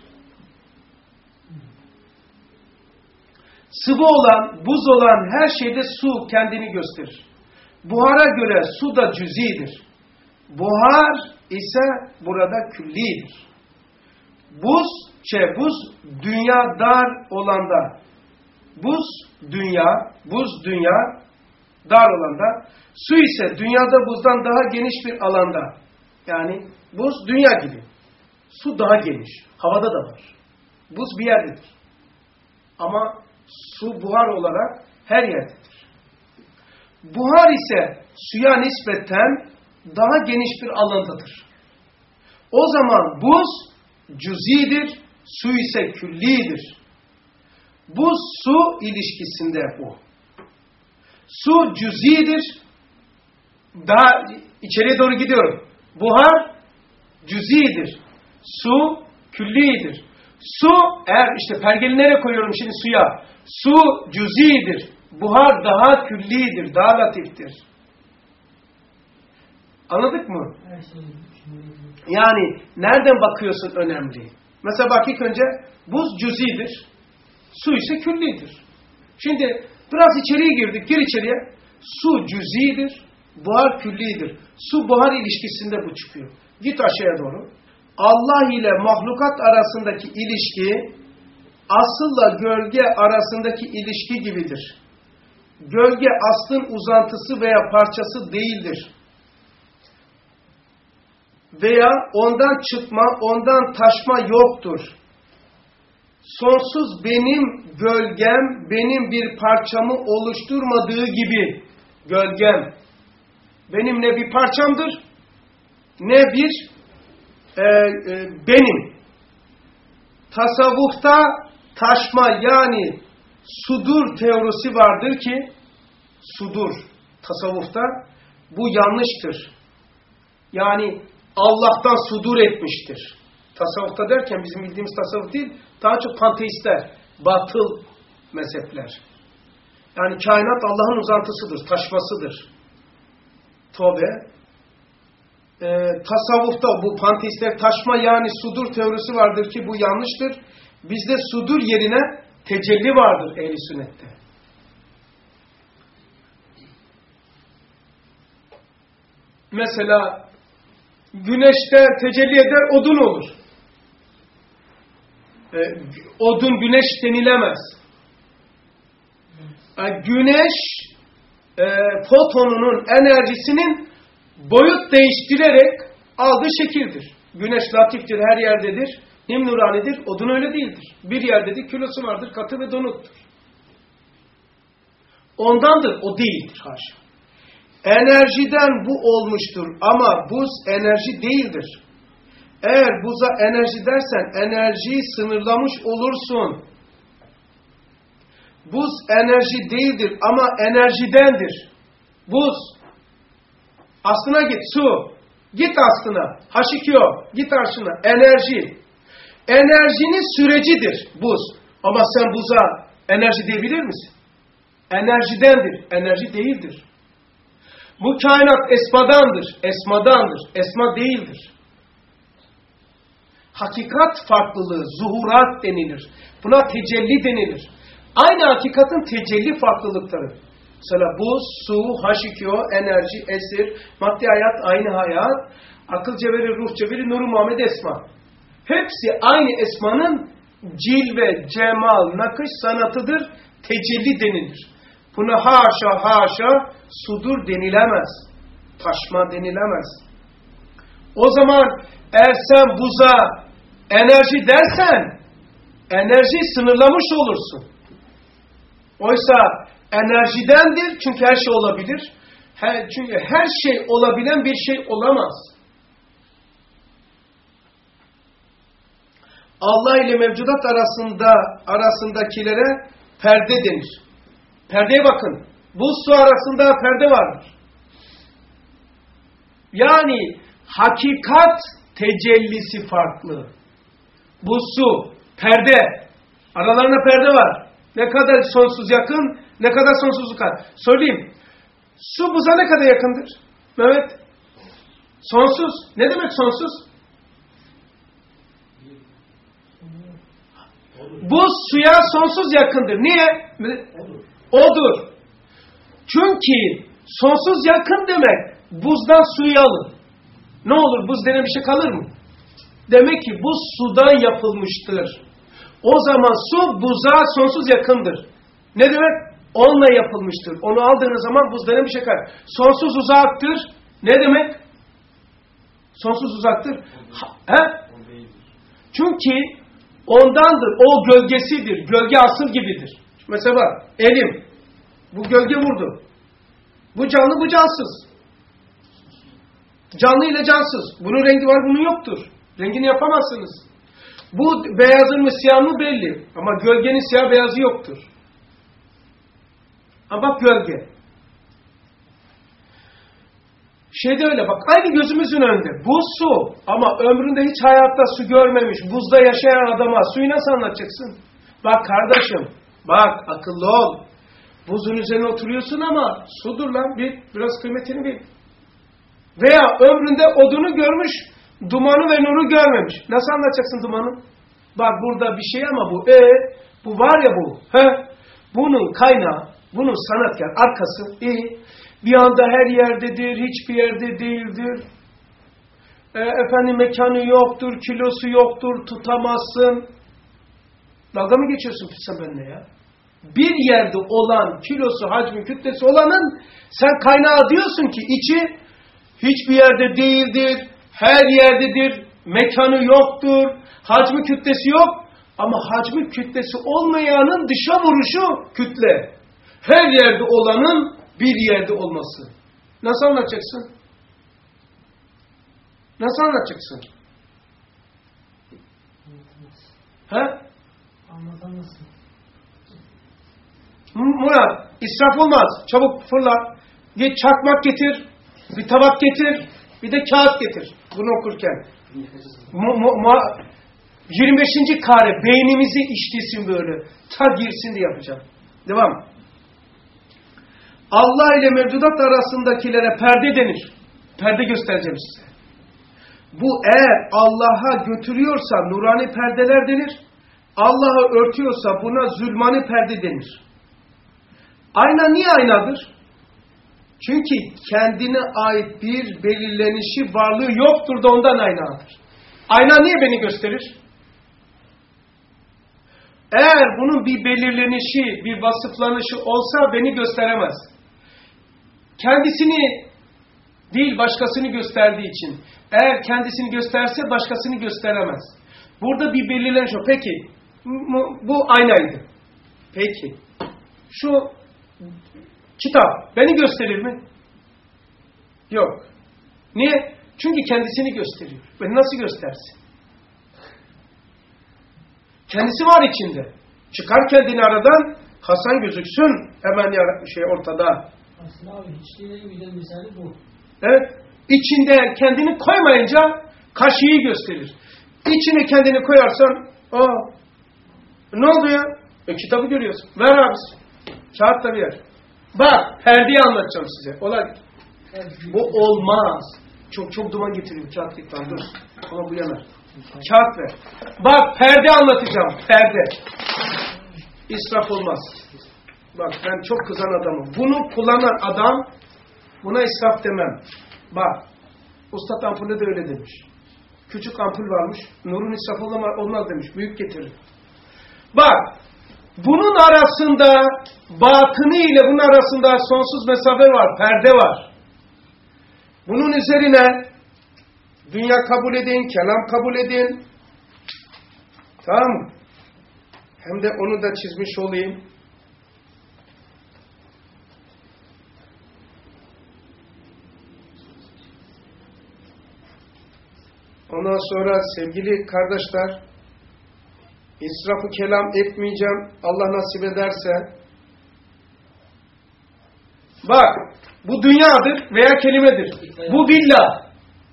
Sıvı olan, buz olan her şeyde su kendini gösterir. Buhara göre su da cüz'idir. Buhar ise burada küllidir. Buz dünya dar olanda. Buz dünya dar olanda. Su ise dünyada buzdan daha geniş bir alanda. Yani buz dünya gibi. Su daha geniş. Havada da var. Buz bir yerdedir. Ama su buhar olarak her yerdedir. Buhar ise suya nispeten daha geniş bir alandadır. O zaman buz cüz'idir, su ise küllidir. Buz-su ilişkisinde bu. Su cüz'idir, daha içeriye doğru gidiyorum. Buhar cüz'idir, su küllidir. Su, eğer işte pergeli nereye koyuyorum şimdi suya? Su cüz'idir, buhar daha küllidir, daha latiftir. Anladık mı? Yani nereden bakıyorsun önemli. Mesela bak ilk önce buz cüz'idir, su ise küllidir. Şimdi biraz içeriye girdik, gir içeriye. Su cüz'idir, buhar küllidir. Su-buhar ilişkisinde bu çıkıyor. Git aşağıya doğru. Allah ile mahlukat arasındaki ilişki, asılla gölge arasındaki ilişki gibidir. Gölge aslın uzantısı veya parçası değildir. Veya ondan çıkma, ondan taşma yoktur. Sonsuz benim gölgem, benim bir parçamı oluşturmadığı gibi gölgem, benim ne bir parçamdır, ne bir benim. Tasavvufta taşma yani sudur teorisi vardır ki, sudur tasavvufta, bu yanlıştır. Yani Allah'tan sudur etmiştir. Tasavvufta derken bizim bildiğimiz tasavvuf değil, daha çok panteistler, batıl mezhepler. Yani kainat Allah'ın uzantısıdır, taşmasıdır. Tövbe. Tasavvufta bu panteistler taşma yani sudur teorisi vardır ki bu yanlıştır. Bizde sudur yerine tecelli vardır ehl-i sünnette. Mesela güneşte tecelli eder, odun olur. Odun güneş denilemez. Güneş fotonunun enerjisinin boyut değiştirerek aldığı şekildir. Güneş latiftir, her yerdedir. Nimnuranidir, odun öyle değildir. Bir yerdedir, kilosu vardır, katı ve donuktur. Ondandır, o değildir haşa. Enerjiden bu olmuştur ama buz enerji değildir. Eğer buza enerji dersen enerjiyi sınırlamış olursun. Buz enerji değildir ama enerjidendir. Buz. Aslına git su. Git aslına. H2O. Git aslına. Enerji. Enerjinin sürecidir buz. Ama sen buza enerji diyebilir misin? Enerjidendir. Enerji değildir. Bu kainat esmadandır. Esmadandır. Esma değildir. Hakikat farklılığı, zuhurat denilir. Buna tecelli denilir. Aynı hakikatin tecelli farklılıkları. Mesela buz, su, H2O, enerji, esir, maddi hayat, aynı hayat, akıl cevheri, ruh cevheri, nur-u Muhammed esma. Hepsi aynı esmanın cilve, cemal, nakış sanatıdır, tecelli denilir. Buna haşa haşa sudur denilemez. Taşma denilemez. O zaman eğer sen buza enerji dersen enerjiyi sınırlamış olursun. Oysa enerjidendir çünkü her şey olabilir. Çünkü her şey olabilen bir şey olamaz. Allah ile mevcudat arasındakilere perde denir. Perdeye bakın. Buz su arasında perde vardır. Yani hakikat tecellisi farklı. Buz su, perde. Aralarında perde var. Ne kadar sonsuz yakın, ne kadar sonsuz uzak. Söyleyeyim. Su buza ne kadar yakındır? Mehmet. Sonsuz. Ne demek sonsuz? Buz suya sonsuz yakındır. Niye? Odur. Çünkü sonsuz yakın demek buzdan suyu alın. Ne olur buz denen bir şey kalır mı? Demek ki buz sudan yapılmıştır. O zaman su buza sonsuz yakındır. Ne demek? Onunla yapılmıştır. Onu aldığınız zaman buz denen bir şey kalır. Sonsuz uzaktır. Ne demek? Sonsuz uzaktır. Çünkü ondandır. O gölgesidir. Gölge asıl gibidir. Mesela bak, elim. Bu gölge vurdu. Bu canlı, bu cansız. Canlı ile cansız. Bunun rengi var, bunun yoktur. Rengini yapamazsınız. Bu beyazın mı siyah mı belli. Ama gölgenin siyah beyazı yoktur. Ama bak gölge. Şeyde öyle bak. Aynı gözümüzün önünde. Buz su. Ama ömründe hiç hayatta su görmemiş. Buzda yaşayan adama suyu nasıl anlatacaksın? Bak kardeşim. Bak akıllı ol. Buzun üzerine oturuyorsun ama sudur lan. Biraz kıymetini bil. Veya ömründe odunu görmüş. Dumanı ve nuru görmemiş. Nasıl anlatacaksın dumanı? Bak burada bir şey ama bu. Bu var ya bu. Bunun kaynağı, bunun sanatkar arkası. Bir anda her yerdedir, hiçbir yerde değildir. Efendim mekanı yoktur, kilosu yoktur, tutamazsın. Dalga mı geçiyorsun sen benimle ya? Bir yerde olan, kilosu, hacmi, kütlesi olanın sen kaynağı diyorsun ki içi hiçbir yerde değildir, her yerdedir, mekanı yoktur, hacmi, kütlesi yok. Ama hacmi, kütlesi olmayanın dışa vuruşu kütle. Her yerde olanın bir yerde olması. Nasıl anlatacaksın? Nasıl anlatacaksın? Anlatamazsın. Murat, israf olmaz. Çabuk fırla. Git çakmak getir, bir tabak getir, bir de kağıt getir. Bunu okurken. 25. kare beynimizi işlesin böyle. Ta girsin diye yapacağım. Devam. Allah ile mevcudat arasındakilere perde denir. Perde göstereceğim size. Bu eğer Allah'a götürüyorsa nurani perdeler denir. Allah'ı örtüyorsa buna zulmani perde denir. Ayna niye aynadır? Çünkü kendine ait bir belirlenişi, varlığı yoktur da ondan aynadır. Ayna niye beni gösterir? Eğer bunun bir belirlenişi, bir vasıflanışı olsa beni gösteremez. Kendisini değil başkasını gösterdiği için. Eğer kendisini gösterse başkasını gösteremez. Burada bir belirleniş yok. Peki bu aynaydı. Peki şu kitap beni gösterir mi? Yok. Niye? Çünkü kendisini gösteriyor. Ve nasıl göstersin? Kendisi var içinde. Çıkar kendini aradan, Hasan gözüksün hemen ortada. Aslında abi hiçliğine en güzel misali bu. Evet. İçinde kendini koymayınca karşıyı gösterir. İçine kendini koyarsan ne oldu ya? Kitabı görüyorsun. Ver abisi. Kağıt da ver. Bak perdeyi anlatacağım size. Olay. Bu olmaz. Çok duman getiriyor kağıt gittan. Dur. Ama bu yanar. Kağıt ver. Bak perde anlatacağım. Perde. İsraf olmaz. Bak ben çok kızan adamım. Bunu kullanan adam buna israf demem. Bak. Ustad ampulde de öyle demiş. Küçük ampul varmış. Nurun israf olmaz demiş. Büyük getirir. Bak. Bunun arasında batını ile bunun arasında sonsuz mesafe var. Perde var. Bunun üzerine dünya kabul edin, kelam kabul edin. Tamam mı? Hem de onu da çizmiş olayım. Ondan sonra sevgili kardeşler, İsrafı kelam etmeyeceğim. Allah nasip ederse. Bak. Bu dünyadır veya kelimedir. Bu villa.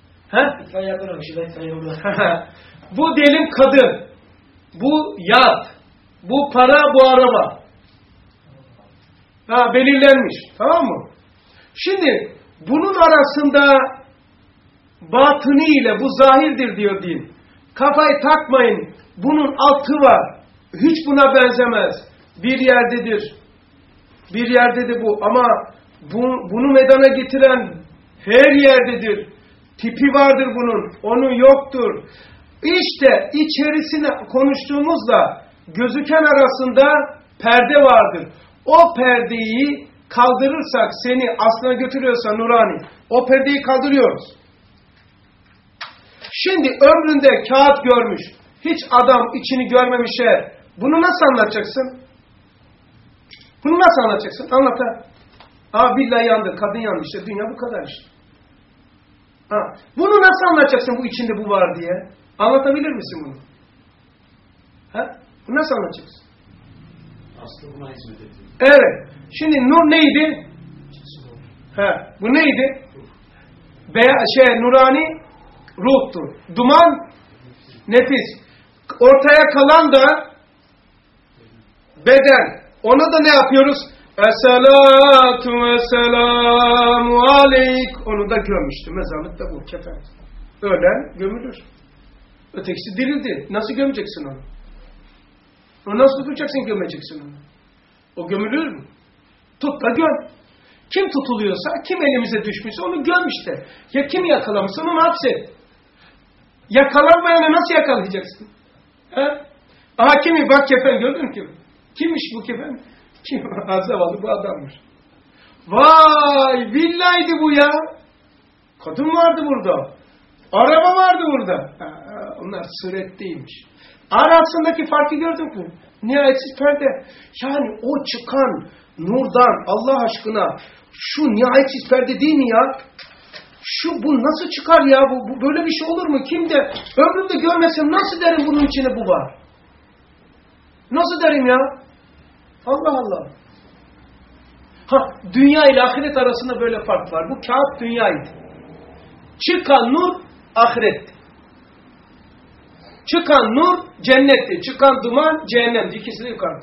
Bu diyelim kadın. Bu yat. Bu para, bu araba. Belirlenmiş. Tamam mı? Şimdi bunun arasında batını ile bu zahirdir diyor din. Kafayı takmayın. Bunun altı var. Hiç buna benzemez. Bir yerdedir. Bir yerdedir bu. Ama bunu meydana getiren her yerdedir. Tipi vardır bunun. Onun yoktur. İşte içerisine konuştuğumuzla gözüken arasında perde vardır. O perdeyi kaldırırsak seni aslına götürüyorsa nurani. O perdeyi kaldırıyoruz. Şimdi ömründe kağıt görmüş. Hiç adam içini görmemişe bunu nasıl anlatacaksın? Bunu nasıl anlatacaksın? Anlat ha. Billahi yandı, kadın yandı işte. Dünya bu kadar işte. Bunu nasıl anlatacaksın bu içinde bu var diye? Anlatabilir misin bunu? Bunu nasıl anlatacaksın? Aslında buna hizmet ediyor. Evet. Şimdi nur neydi? Bu neydi? Nurani ruhtur. Duman nefis. Ortaya kalan da beden. Ona da ne yapıyoruz? Esselatu vesselamu aleyk. Onu da gömmüştü. Mezarlıkta bu kefen. Ölen gömülür. Ötekisi dirildi. Nasıl gömeceksin onu? Onu nasıl tutacaksın, gömeceksin onu? O gömülür mü? Tut da göm. Kim tutuluyorsa, kim elimize düşmüşse onu göm işte. Ya kim yakalamışsa onu hapset. Yakalanmayanı nasıl yakalayacaksın? Kimi bak kefen gördün ki. Kimmiş bu kefen? Kim? Zavallı bu adammış. Vay villaydı bu ya. Kadın vardı burada. Araba vardı burada. Onlar suretteymiş. Arasındaki farkı gördün mü? Nihayetsiz perde. Yani o çıkan nurdan Allah aşkına şu nihayetsiz perde değil mi ya? Bu nasıl çıkar ya? Bu böyle bir şey olur mu? Kim de ömrümde görmesem nasıl derim bunun içine bu var? Nasıl derim ya? Allah Allah. Dünya ile ahiret arasında böyle fark var. Bu kağıt dünyaydı. Çıkan nur ahiretti. Çıkan nur cennetti. Çıkan duman cehennemdi. İkisi de yukarıda.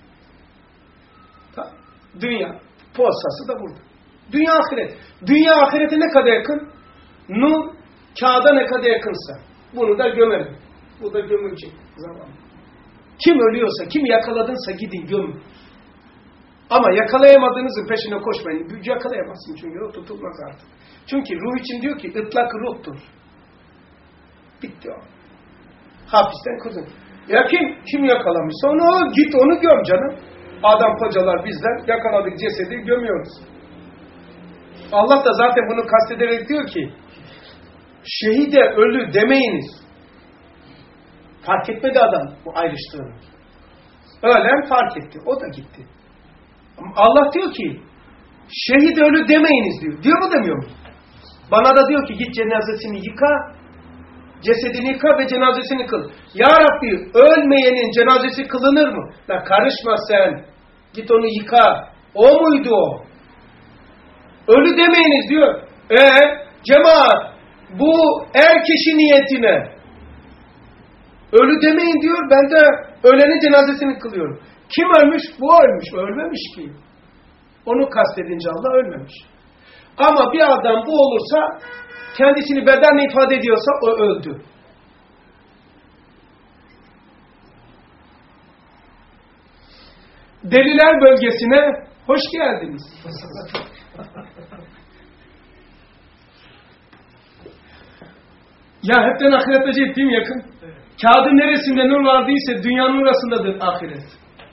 Dünya. Posası da burada. Dünya ahiret. Dünya ahirete ne kadar yakın? Nur kağıda ne kadar yakınsa. Bunu da gömelim. Bu da gömülecek zaman. Kim ölüyorsa, kim yakaladınsa gidin gömün. Ama yakalayamadığınızın peşine koşmayın. Yakalayamazsın çünkü o tutulmaz artık. Çünkü ruh için diyor ki ıtlak ruhtur. Bitti o. Hapisten kuzun. Ya kim yakalamışsa onu git onu göm canım. Adam kocalar bizler yakaladık cesedi gömüyoruz. Allah da zaten bunu kastederek diyor ki şehide ölü demeyiniz. Fark etmedi adam bu ayrıştığını. Ölen fark etti. O da gitti. Ama Allah diyor ki şehit ölü demeyiniz diyor. Diyor mu demiyor mu? Bana da diyor ki git cenazesini yıka, cesedini yıka ve cenazesini kıl. Ya Rabbi, ölmeyenin cenazesi kılınır mı? La karışma sen. Git onu yıka. O muydu o? Ölü demeyiniz diyor. Cemaat, bu kişi niyetine. Ölü demeyin diyor. Ben de ölenin cenazesini kılıyorum. Kim ölmüş? Bu ölmüş. Ölmemiş ki. Onu kastedince Allah ölmemiş. Ama bir adam bu olursa, kendisini bedenle ifade ediyorsa o öldü. Deliler bölgesine hoş geldiniz. Ya hepten ahiret acayip değil mi yakın? Kağıdın neresinde nur vardıysa dünyanın orasındadır ahiret.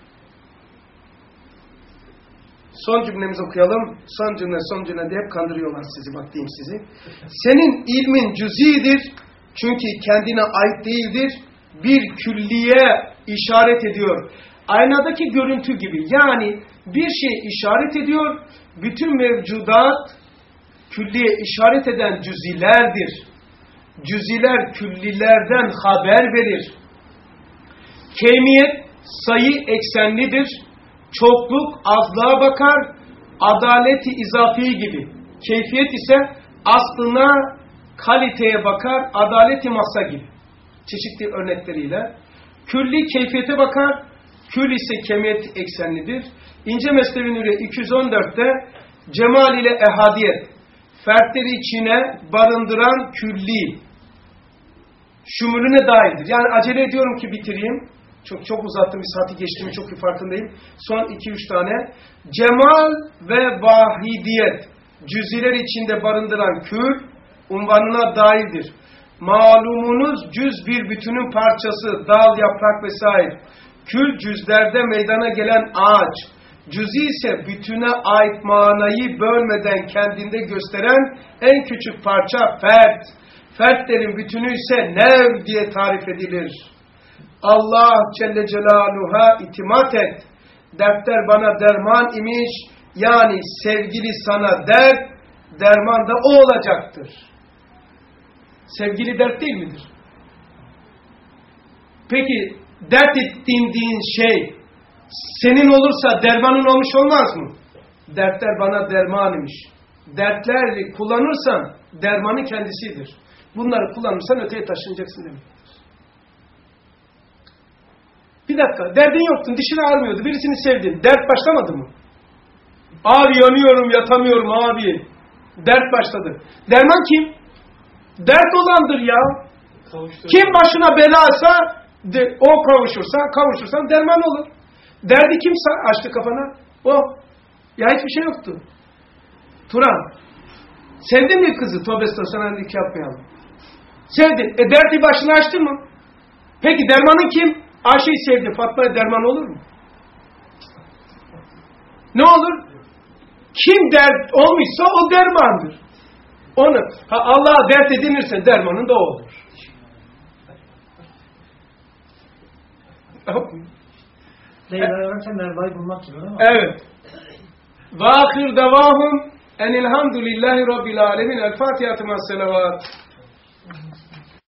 Son cümlemizi okuyalım. Son cümlede hep kandırıyorlar sizi. Bak diyeyim sizi. Senin ilmin cüzidir. Çünkü kendine ait değildir. Bir külliye işaret ediyor. Aynadaki görüntü gibi. Yani bir şey işaret ediyor. Bütün mevcudat külliye işaret eden cüzilerdir. Cüziler küllilerden haber verir. Kemiyet sayı eksenlidir. Çokluk azlığa bakar. Adaleti izafi gibi. Keyfiyet ise aslına, kaliteye bakar. Adaleti masa gibi. Çeşitli örnekleriyle. Külli keyfiyete bakar. Kül ise kemiyet eksenlidir. İnce Mesnevi Nuriye 214'te cemal ile ehadiyet, fertleri içine barındıran külli, şumulüne dahildir. Yani acele ediyorum ki bitireyim. Çok uzattım, bir saati geçtiğimi çok iyi farkındayım. Son 2-3 tane. Cemal ve vahidiyet, cüziler içinde barındıran kül, unvanına dahildir. Malumunuz cüz bir bütünün parçası, dal, yaprak vesaire. Kül cüzlerde meydana gelen ağaç. Cüzi ise bütüne ait manayı bölmeden kendinde gösteren en küçük parça fert. Fertlerin bütünü ise nev diye tarif edilir. Allah Celle Celaluhu'ya itimat et. Dertler bana derman imiş. Yani sevgili sana dert, derman da o olacaktır. Sevgili dert değil midir? Peki dert ettiğin şey senin olursa dermanın olmuş olmaz mı? Dertler bana derman imiş. Dertleri kullanırsan dermanın kendisidir. Bunları kullanırsan öteye taşınacaksın demektir. Bir dakika, derdin yoktun, dişin ağrımıyordu, birisini sevdin. Dert başlamadı mı? Abi yanıyorum, yatamıyorum abi. Dert başladı. Derman kim? Dert olandır ya. Kim başına belaysa o kavuşursan derman olur. Derdi kim açtı kafana? O. Ya hiçbir şey yoktu. Turan. Sevdin mi kızı? Tövbe estağfurullah, sana nikah yapmayalım. Sevdin. Derdi başına açtın mı? Peki dermanın kim? Ayşe'yi sevdi. Fatma'ya derman olur mu? Ne olur? Kim dert olmuşsa o dermandır. Onu Allah'a dert edinirse dermanın da o olur. Leyla'yı öğrenirken Merva'yı bulmak gibi değil mi? Evet. Ve ahir devahum enilhamdülillahi rabbil alemin. El Fatiha'tı ma'as selavat.